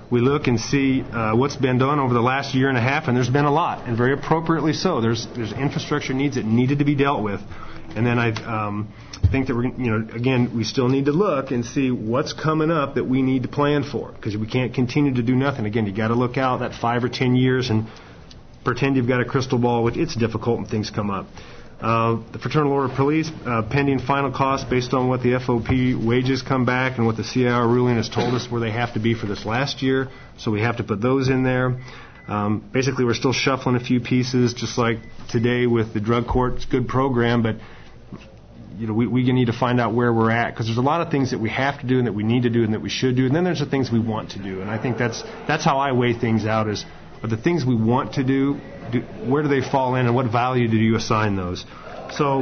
we look and see what's been done over the last year and a half, and there's been a lot, and very appropriately so. There's infrastructure needs that needed to be dealt with. And then I think that again, we still need to look and see what's coming up that we need to plan for, because we can't continue to do nothing. Again, you got to look out that 5 or 10 years and pretend you've got a crystal ball, which it's difficult when things come up. The Fraternal Order of Police, pending final costs based on what the FOP wages come back and what the CIR ruling has told us where they have to be for this last year, so we have to put those in there. Basically, we're still shuffling a few pieces, just like today with the drug court. It's a good program, but we need to find out where we're at, because there's a lot of things that we have to do and that we need to do and that we should do, and then there's the things we want to do. And I think that's how I weigh things out, is the things we want to do, where do they fall in and what value do you assign those? So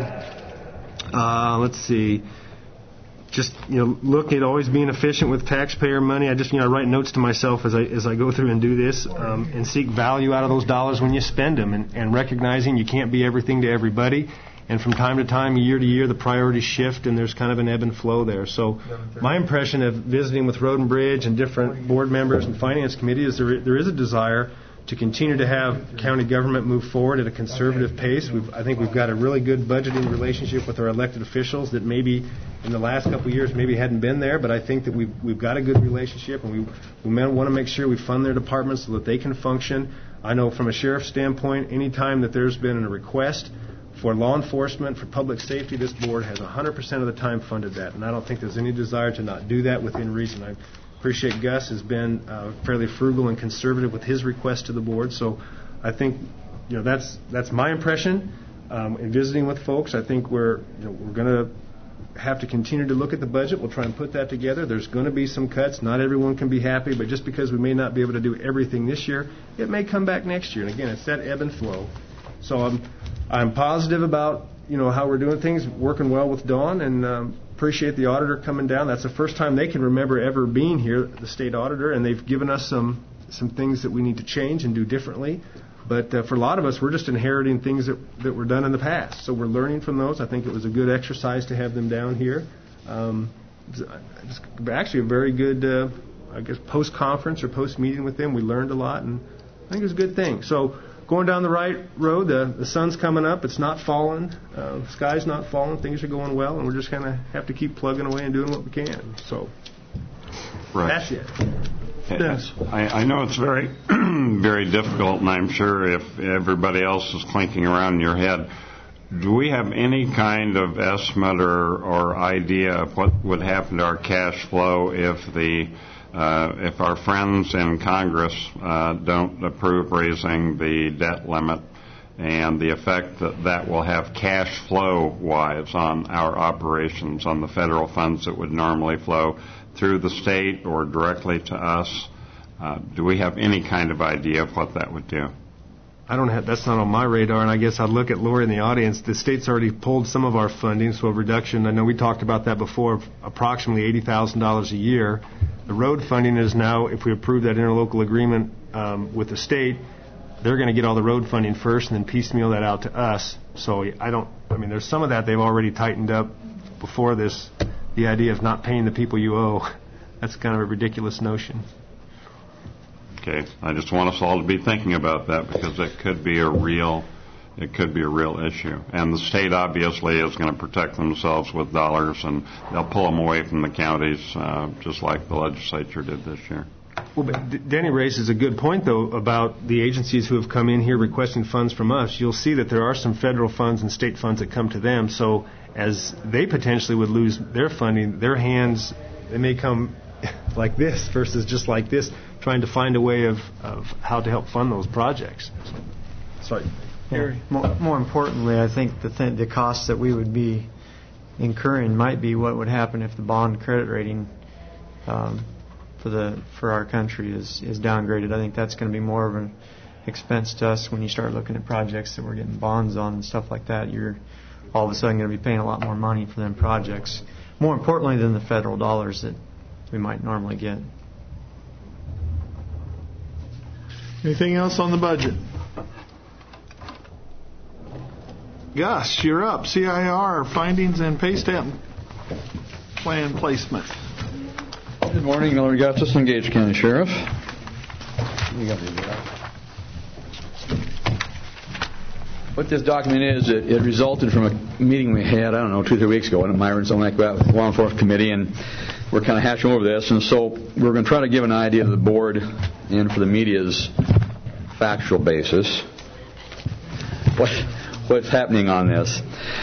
let's see. Just look at always being efficient with taxpayer money. I just write notes to myself as I go through and do this, and seek value out of those dollars when you spend them, and recognizing you can't be everything to everybody. And from time to time, year to year, the priorities shift, and there's kind of an ebb and flow there. So my impression of visiting with Road and Bridge and different board members and finance committee is there is a desire to continue to have county government move forward at a conservative pace. I think we've got a really good budgeting relationship with our elected officials that maybe in the last couple of years maybe hadn't been there, but I think that we've got a good relationship, and we want to make sure we fund their departments so that they can function. I know from a sheriff's standpoint, any time that there's been a request for law enforcement, for public safety, this board has 100% of the time funded that, and I don't think there's any desire to not do that within reason. I appreciate Gus has been fairly frugal and conservative with his request to the board, so I think that's my impression. In visiting with folks, I think we're going to have to continue to look at the budget. We'll try and put that together. There's going to be some cuts. Not everyone can be happy, but just because we may not be able to do everything this year, it may come back next year. And again, it's that ebb and flow. So I'm positive about how we're doing things, working well with Dawn, and appreciate the auditor coming down. That's the first time they can remember ever being here, the state auditor, and they've given us some things that we need to change and do differently. But for a lot of us, we're just inheriting things that were done in the past. So we're learning from those. I think it was a good exercise to have them down here. Actually a very good, post-conference or post-meeting with them. We learned a lot, and I think it was a good thing. So going down the right road, the sun's coming up. It's not falling. The sky's not falling. Things are going well, and we're just kind of have to keep plugging away and doing what we can. So that's it. Yes. I know it's very, very difficult, and I'm sure if everybody else is clinking around in your head, do we have any kind of estimate or idea of what would happen to our cash flow if our friends in Congress don't approve raising the debt limit, and the effect that will have cash flow-wise on our operations, on the federal funds that would normally flow through the state or directly to us? Do we have any kind of idea of what that would do? That's not on my radar, and I guess I'd look at Lori in the audience. The state's already pulled some of our funding, so a reduction. I know we talked about that before, of approximately $80,000 a year. The road funding is now, if we approve that interlocal agreement with the state, they're going to get all the road funding first and then piecemeal that out to us. So there's some of that they've already tightened up before this. The idea of not paying the people you owe, that's kind of a ridiculous notion. Okay, I just want us all to be thinking about that, because it could be a real issue. And the state obviously is going to protect themselves with dollars, and they'll pull them away from the counties, just like the legislature did this year. Well, but Danny raises a good point, though, about the agencies who have come in here requesting funds from us. You'll see that there are some federal funds and state funds that come to them. So as they potentially would lose their funding, their hands, they may come like this versus just like this, trying to find a way of how to help fund those projects. Sorry. Yeah. More importantly, I think the costs that we would be incurring might be what would happen if the bond credit rating for our country is downgraded. I think that's going to be more of an expense to us when you start looking at projects that we're getting bonds on and stuff like that. You're all of a sudden going to be paying a lot more money for them projects, more importantly than the federal dollars that we might normally get. Anything else on the budget? Gus, you're up. CIR findings and pay step plan placement. Good morning, Miller Gutsis, Gage County Sheriff. What this document is, it resulted from a meeting we had, 2-3 weeks ago in Myron, something like that, with the Law Enforcement Committee, and we're kind of hashing over this. And so we're going to try to give an idea to the board and for the media's factual basis what's happening on this.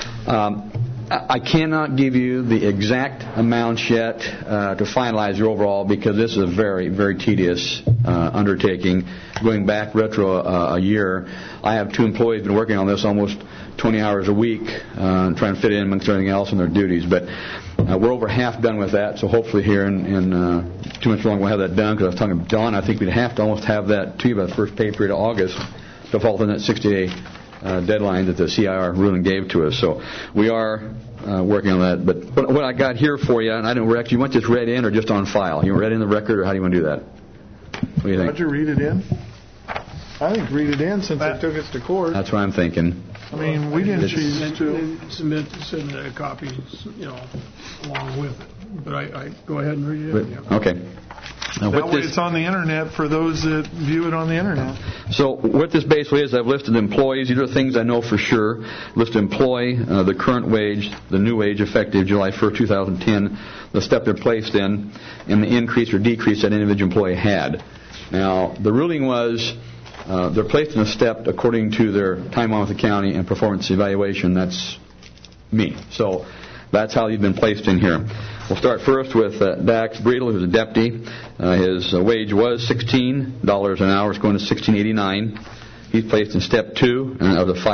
I cannot give you the exact amounts yet to finalize your overall, because this is a very, very tedious undertaking. Going back retro a year, I have 2 employees been working on this almost 20 hours a week, trying to fit in amongst everything else in their duties. But we're over half done with that, so hopefully here in 2 months long we'll have that done. Because I was talking to Don, I think we'd have to almost have that to you by the first pay period of August to fall within that 60-day deadline that the CIR ruling gave to us. So we are working on that. But what I got here for you, and I don't read, you want this read in or just on file? You want read in the record, or how do you want to do that? What do you think? Roger, read it in. I think read it in since it took us to court. That's what I'm thinking. I mean, we didn't choose to Send a copy, along with it. But I go ahead and read it. Yeah. Okay. That way it's on the Internet for those that view it on the Internet. So what this basically is, I've listed employees. These are things I know for sure. Listed employee, the current wage, the new wage effective July 1st, 2010, the step they're placed in, and the increase or decrease that individual employee had. Now, the ruling was they're placed in a step according to their time on with the county and performance evaluation. That's me. So that's how you've been placed in here. We'll start first with Dax Breedle, who's a deputy. His wage was $16 an hour. It's going to $16.89. He's placed in step 2, and that was a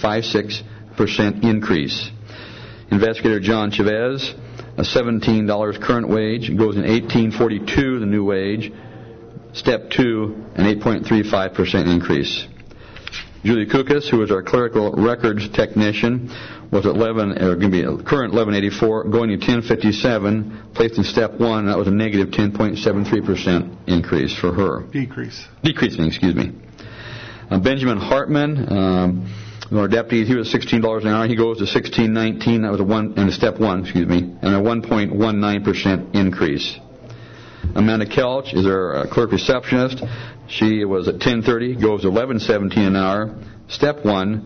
5.56% increase. Investigator John Chavez, a $17 current wage, goes in $18.42, the new wage. Step 2, an 8.35% increase. Julie Kukas, who is our clerical records technician, was at current $11.84, going to $10.57, placed in step 1, and that was a negative 10.73% increase for her. Decreasing, excuse me. Benjamin Hartman, our deputy, he was $16 an hour. He goes to $16.19. That was in step 1, excuse me, and a 1.19% increase. Amanda Kelch is our clerk receptionist. She was at $10.30, goes to $11.17 an hour. Step 1,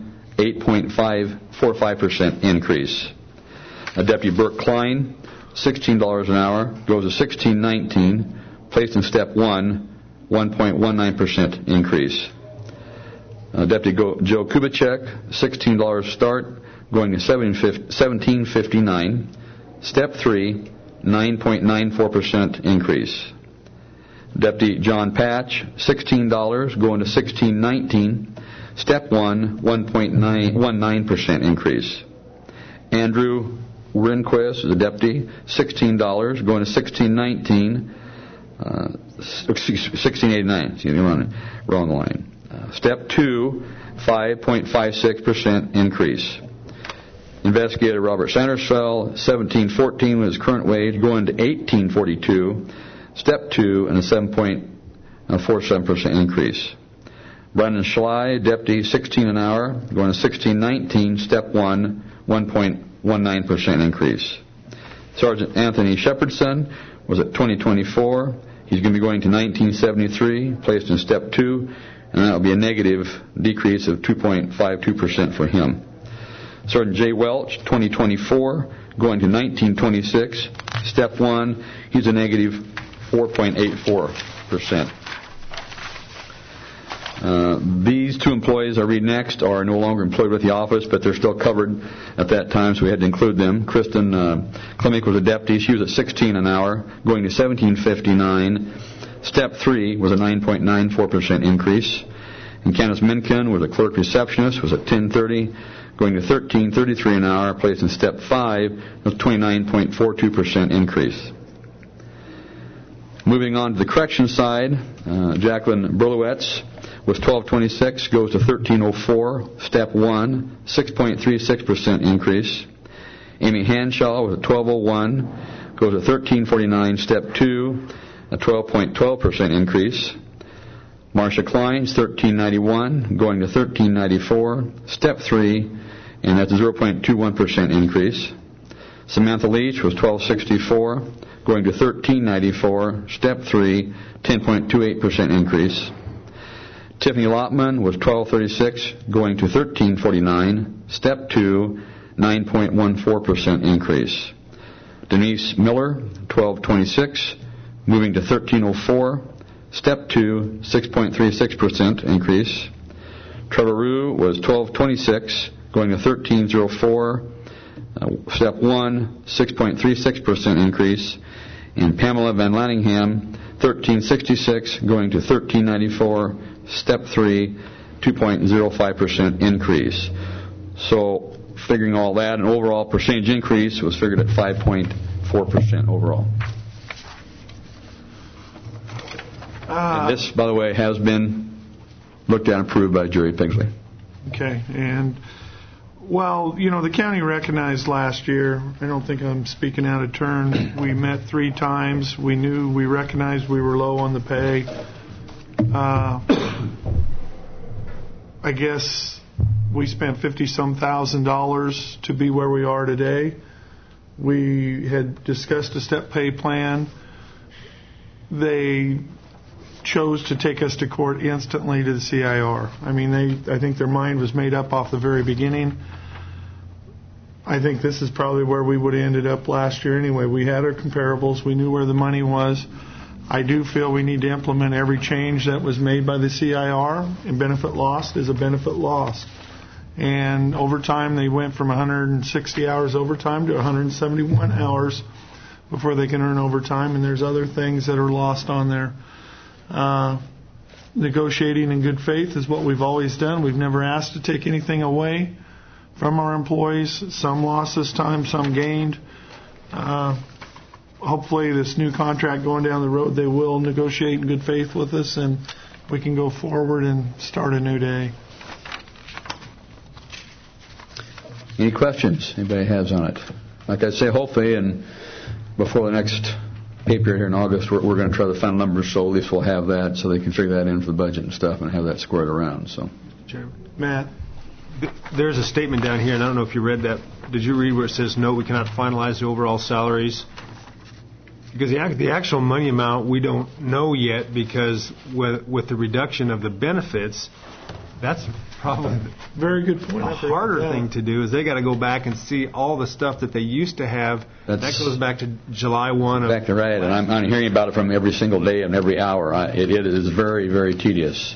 8.545% increase. Deputy Burke Klein, $16 an hour, goes to $16.19, placed in step 1, 1.19% increase. Deputy Joe Kubicek, $16 start, going to $17.59. Step 3, 9.94% increase. Deputy John Patch, $16, going to $16.19. Step 1, 1.19% increase. Andrew Rehnquist, the deputy, $16, going to $16.19. $16.89. Excuse me, wrong line. Step 2, 5.56% increase. Investigator Robert Sandersfeld, $17.14 was his current wage, going to $18.42. Step 2, and a 7.47% increase. Brandon Schley, deputy, $16 an hour, going to $16.19. Step 1, 1.19% increase. Sergeant Anthony Shepardson was at $20.24. He's going to be going to $19.73, placed in step 2, and that will be a negative decrease of 2.52% for him. Sergeant Jay Welch, $20.24, going to $19.26. Step 1, he's a negative 4.84%. These 2 employees I read next are no longer employed with the office, but they're still covered at that time, so we had to include them. Kristen Klimick was a deputy. She was at $16 an hour, going to $17.59. Step 3 was a 9.94% increase. And Candace Minkin was a clerk receptionist, was at $10.30, going to $13.33 an hour, placed in step 5, was 29.42% increase. Moving on to the correction side, Jacqueline Berlowitz was $12.26, goes to $13.04, step 1, 6.36% increase. Amy Hanshaw was at $12.01, goes to $13.49, step 2, a 12.12% increase. Marcia Klein's $13.91, going to $13.94, step 3, and that's a 0.21% increase. Samantha Leach was $12.64, going to $13.94, step 3, 10.28% increase. Tiffany Lotman was $1,236, going to $1,349. Step 2, 9.14% increase. Denise Miller, $1,226, moving to $1,304. Step 2, 6.36% increase. Trevor Rue was $1,226, going to $1,304. Step 1, 6.36% increase. And Pamela Van Lanningham, $1,366, going to $1,394. Step 3, 2.05% increase. So, figuring all that, an overall percentage increase was figured at 5.4% overall. And this, by the way, has been looked at and approved by Jerry Pigsley. Okay, and well, the county recognized last year, I don't think I'm speaking out of turn, we met 3 times, we recognized we were low on the pay. I guess we spent $50-some thousand to be where we are today. We had discussed a step pay plan. They chose to take us to court instantly to the CIR. I think their mind was made up off the very beginning. I think this is probably where we would have ended up last year anyway. We had our comparables. We knew where the money was. I do feel we need to implement every change that was made by the CIR, and benefit lost is a benefit lost. And overtime, they went from 160 hours overtime to 171 hours before they can earn overtime, and there's other things that are lost on there. Negotiating in good faith is what we've always done. We've never asked to take anything away from our employees. Some lost this time, some gained. Hopefully this new contract going down the road, they will negotiate in good faith with us, and we can go forward and start a new day. Any questions anybody has on it? Like I say, hopefully, and before the next pay period here in August, we're going to try the final numbers, so at least we'll have that, so they can figure that in for the budget and stuff and have that squared around. So, Chairman. Matt? There's a statement down here, and I don't know if you read that. Did you read where it says, no, we cannot finalize the overall salaries? Because the actual money amount we don't know yet, because with the reduction of the benefits, that's probably very good point. A harder thing to do is they got to go back and see all the stuff that they used to have. That goes back to July 1. Exactly right, and I'm hearing about it from every single day and every hour. It is very, very tedious.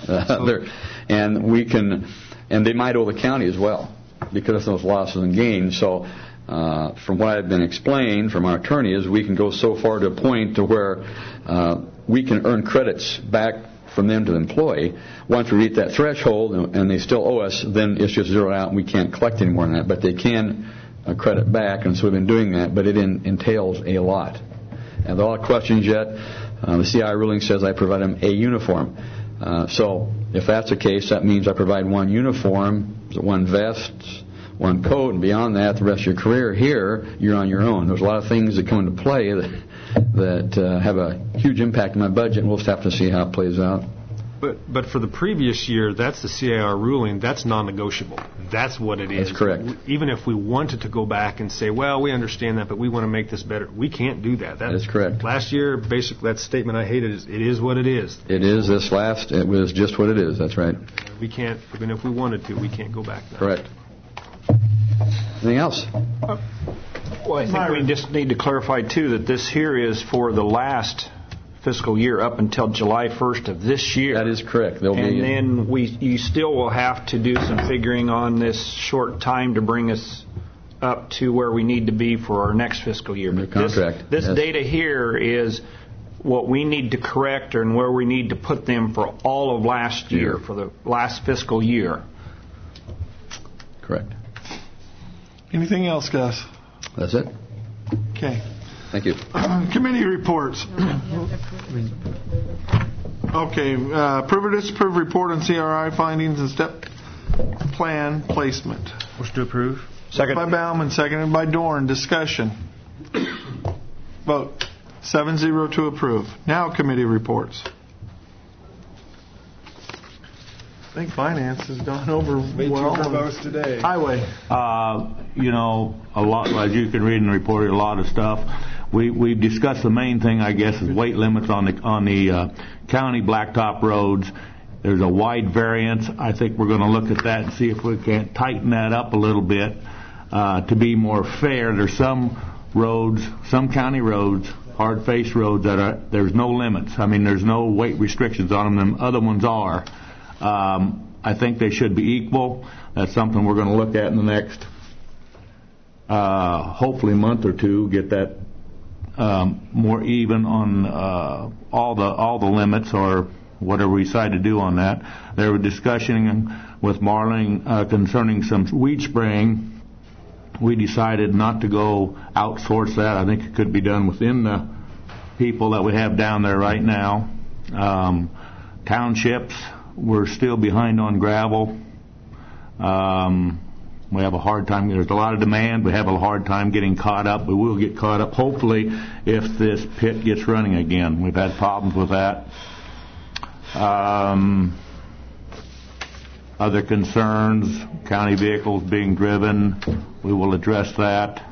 And they might owe the county as well because of those losses and gains. So from what I've been explained from our attorney is we can go so far to a point to where we can earn credits back from them to the employee. Once we reach that threshold and they still owe us, then it's just zeroed out and we can't collect any more than that. But they can credit back, and so we've been doing that, but it entails a lot. And there are a lot of questions yet. The CI ruling says I provide them a uniform. So if that's the case, that means I provide one uniform, one vest, one coat, and beyond that, the rest of your career here, you're on your own. There's a lot of things that come into play that have a huge impact on my budget, and we'll just have to see how it plays out. But for the previous year, that's the CIR ruling. That's non-negotiable. That's what it is. That's correct. Even if we wanted to go back and say, well, we understand that, but we want to make this better, we can't do that. That is correct. Last year, basically, that statement I hated is, it is what it is. It is. It was just what it is. That's right. We can't, even if we wanted to, we can't go back now. Correct. Anything else? Well, I think we just need to clarify, too, that this here is for the last fiscal year up until July 1st of this year. That is correct. Then you still will have to do some figuring on this short time to bring us up to where we need to be for our next fiscal year. But contract. This data here is what we need to correct and where we need to put them for all of last year, for the last fiscal year. Correct. Anything else, Gus? That's it. Okay. Thank you. Committee reports. Okay. Approve or disapprove report on CRI findings and step plan placement. Motion to approve. Second. By Bauman, seconded by Dorn. Discussion. Vote. 7-0 to approve. Now committee reports. I think finance has gone over well today. Highway. A lot, as you can read in the report, a lot of stuff. We discussed the main thing, I guess, is weight limits on the county blacktop roads. There's a wide variance. I think we're going to look at that and see if we can't tighten that up a little bit to be more fair. There's some roads, some county roads, hard face roads there's no limits. I mean, there's no weight restrictions on them. Other ones are. I think they should be equal. That's something we're going to look at in the next, hopefully, month or two. Get that more even on all the limits or whatever we decide to do on that. They were discussing with Marling concerning some weed spraying. We decided not to go outsource that. I think it could be done within the people that we have down there right now. Townships, we're still behind on gravel. We have a hard time. There's a lot of demand. We have a hard time getting caught up. We will get caught up, hopefully, if this pit gets running again. We've had problems with that. Other concerns, county vehicles being driven, we will address that.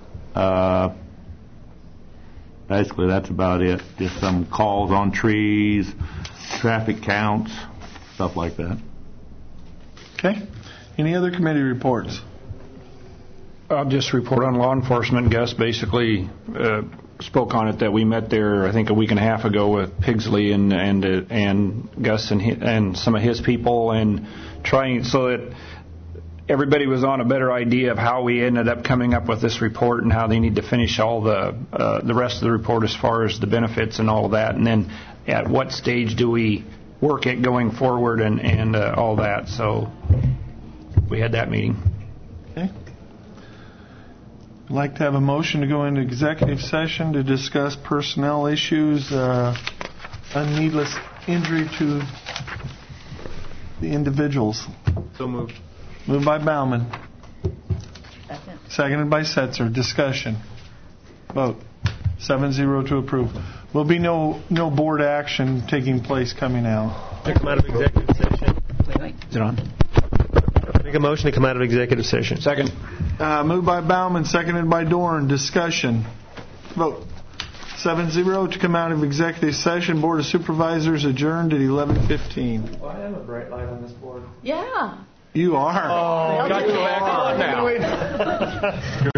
Basically, that's about it. Just some calls on trees, traffic counts, stuff like that. Okay. Any other committee reports? I'll just report on law enforcement. Gus basically spoke on it that we met there, I think, a week and a half ago with Pigsley and Gus and some of his people, and trying so that everybody was on a better idea of how we ended up coming up with this report and how they need to finish all the rest of the report as far as the benefits and all of that, and then at what stage do we work it going forward and all that. So we had that meeting. Okay. I'd like to have a motion to go into executive session to discuss personnel issues, needless injury to the individuals. So moved. Moved by Bauman. Seconded by Setzer. Discussion. Vote. 7-0 to approve. Will be no board action taking place coming out. To come out of executive session. Is it on? Make a motion to come out of executive session. Second. Moved by Bauman, seconded by Dorn. Discussion. Vote. 7-0 to come out of executive session. Board of Supervisors adjourned at 11:15. Well, I have a bright light on this board. Yeah. You are. Oh, got you back on now.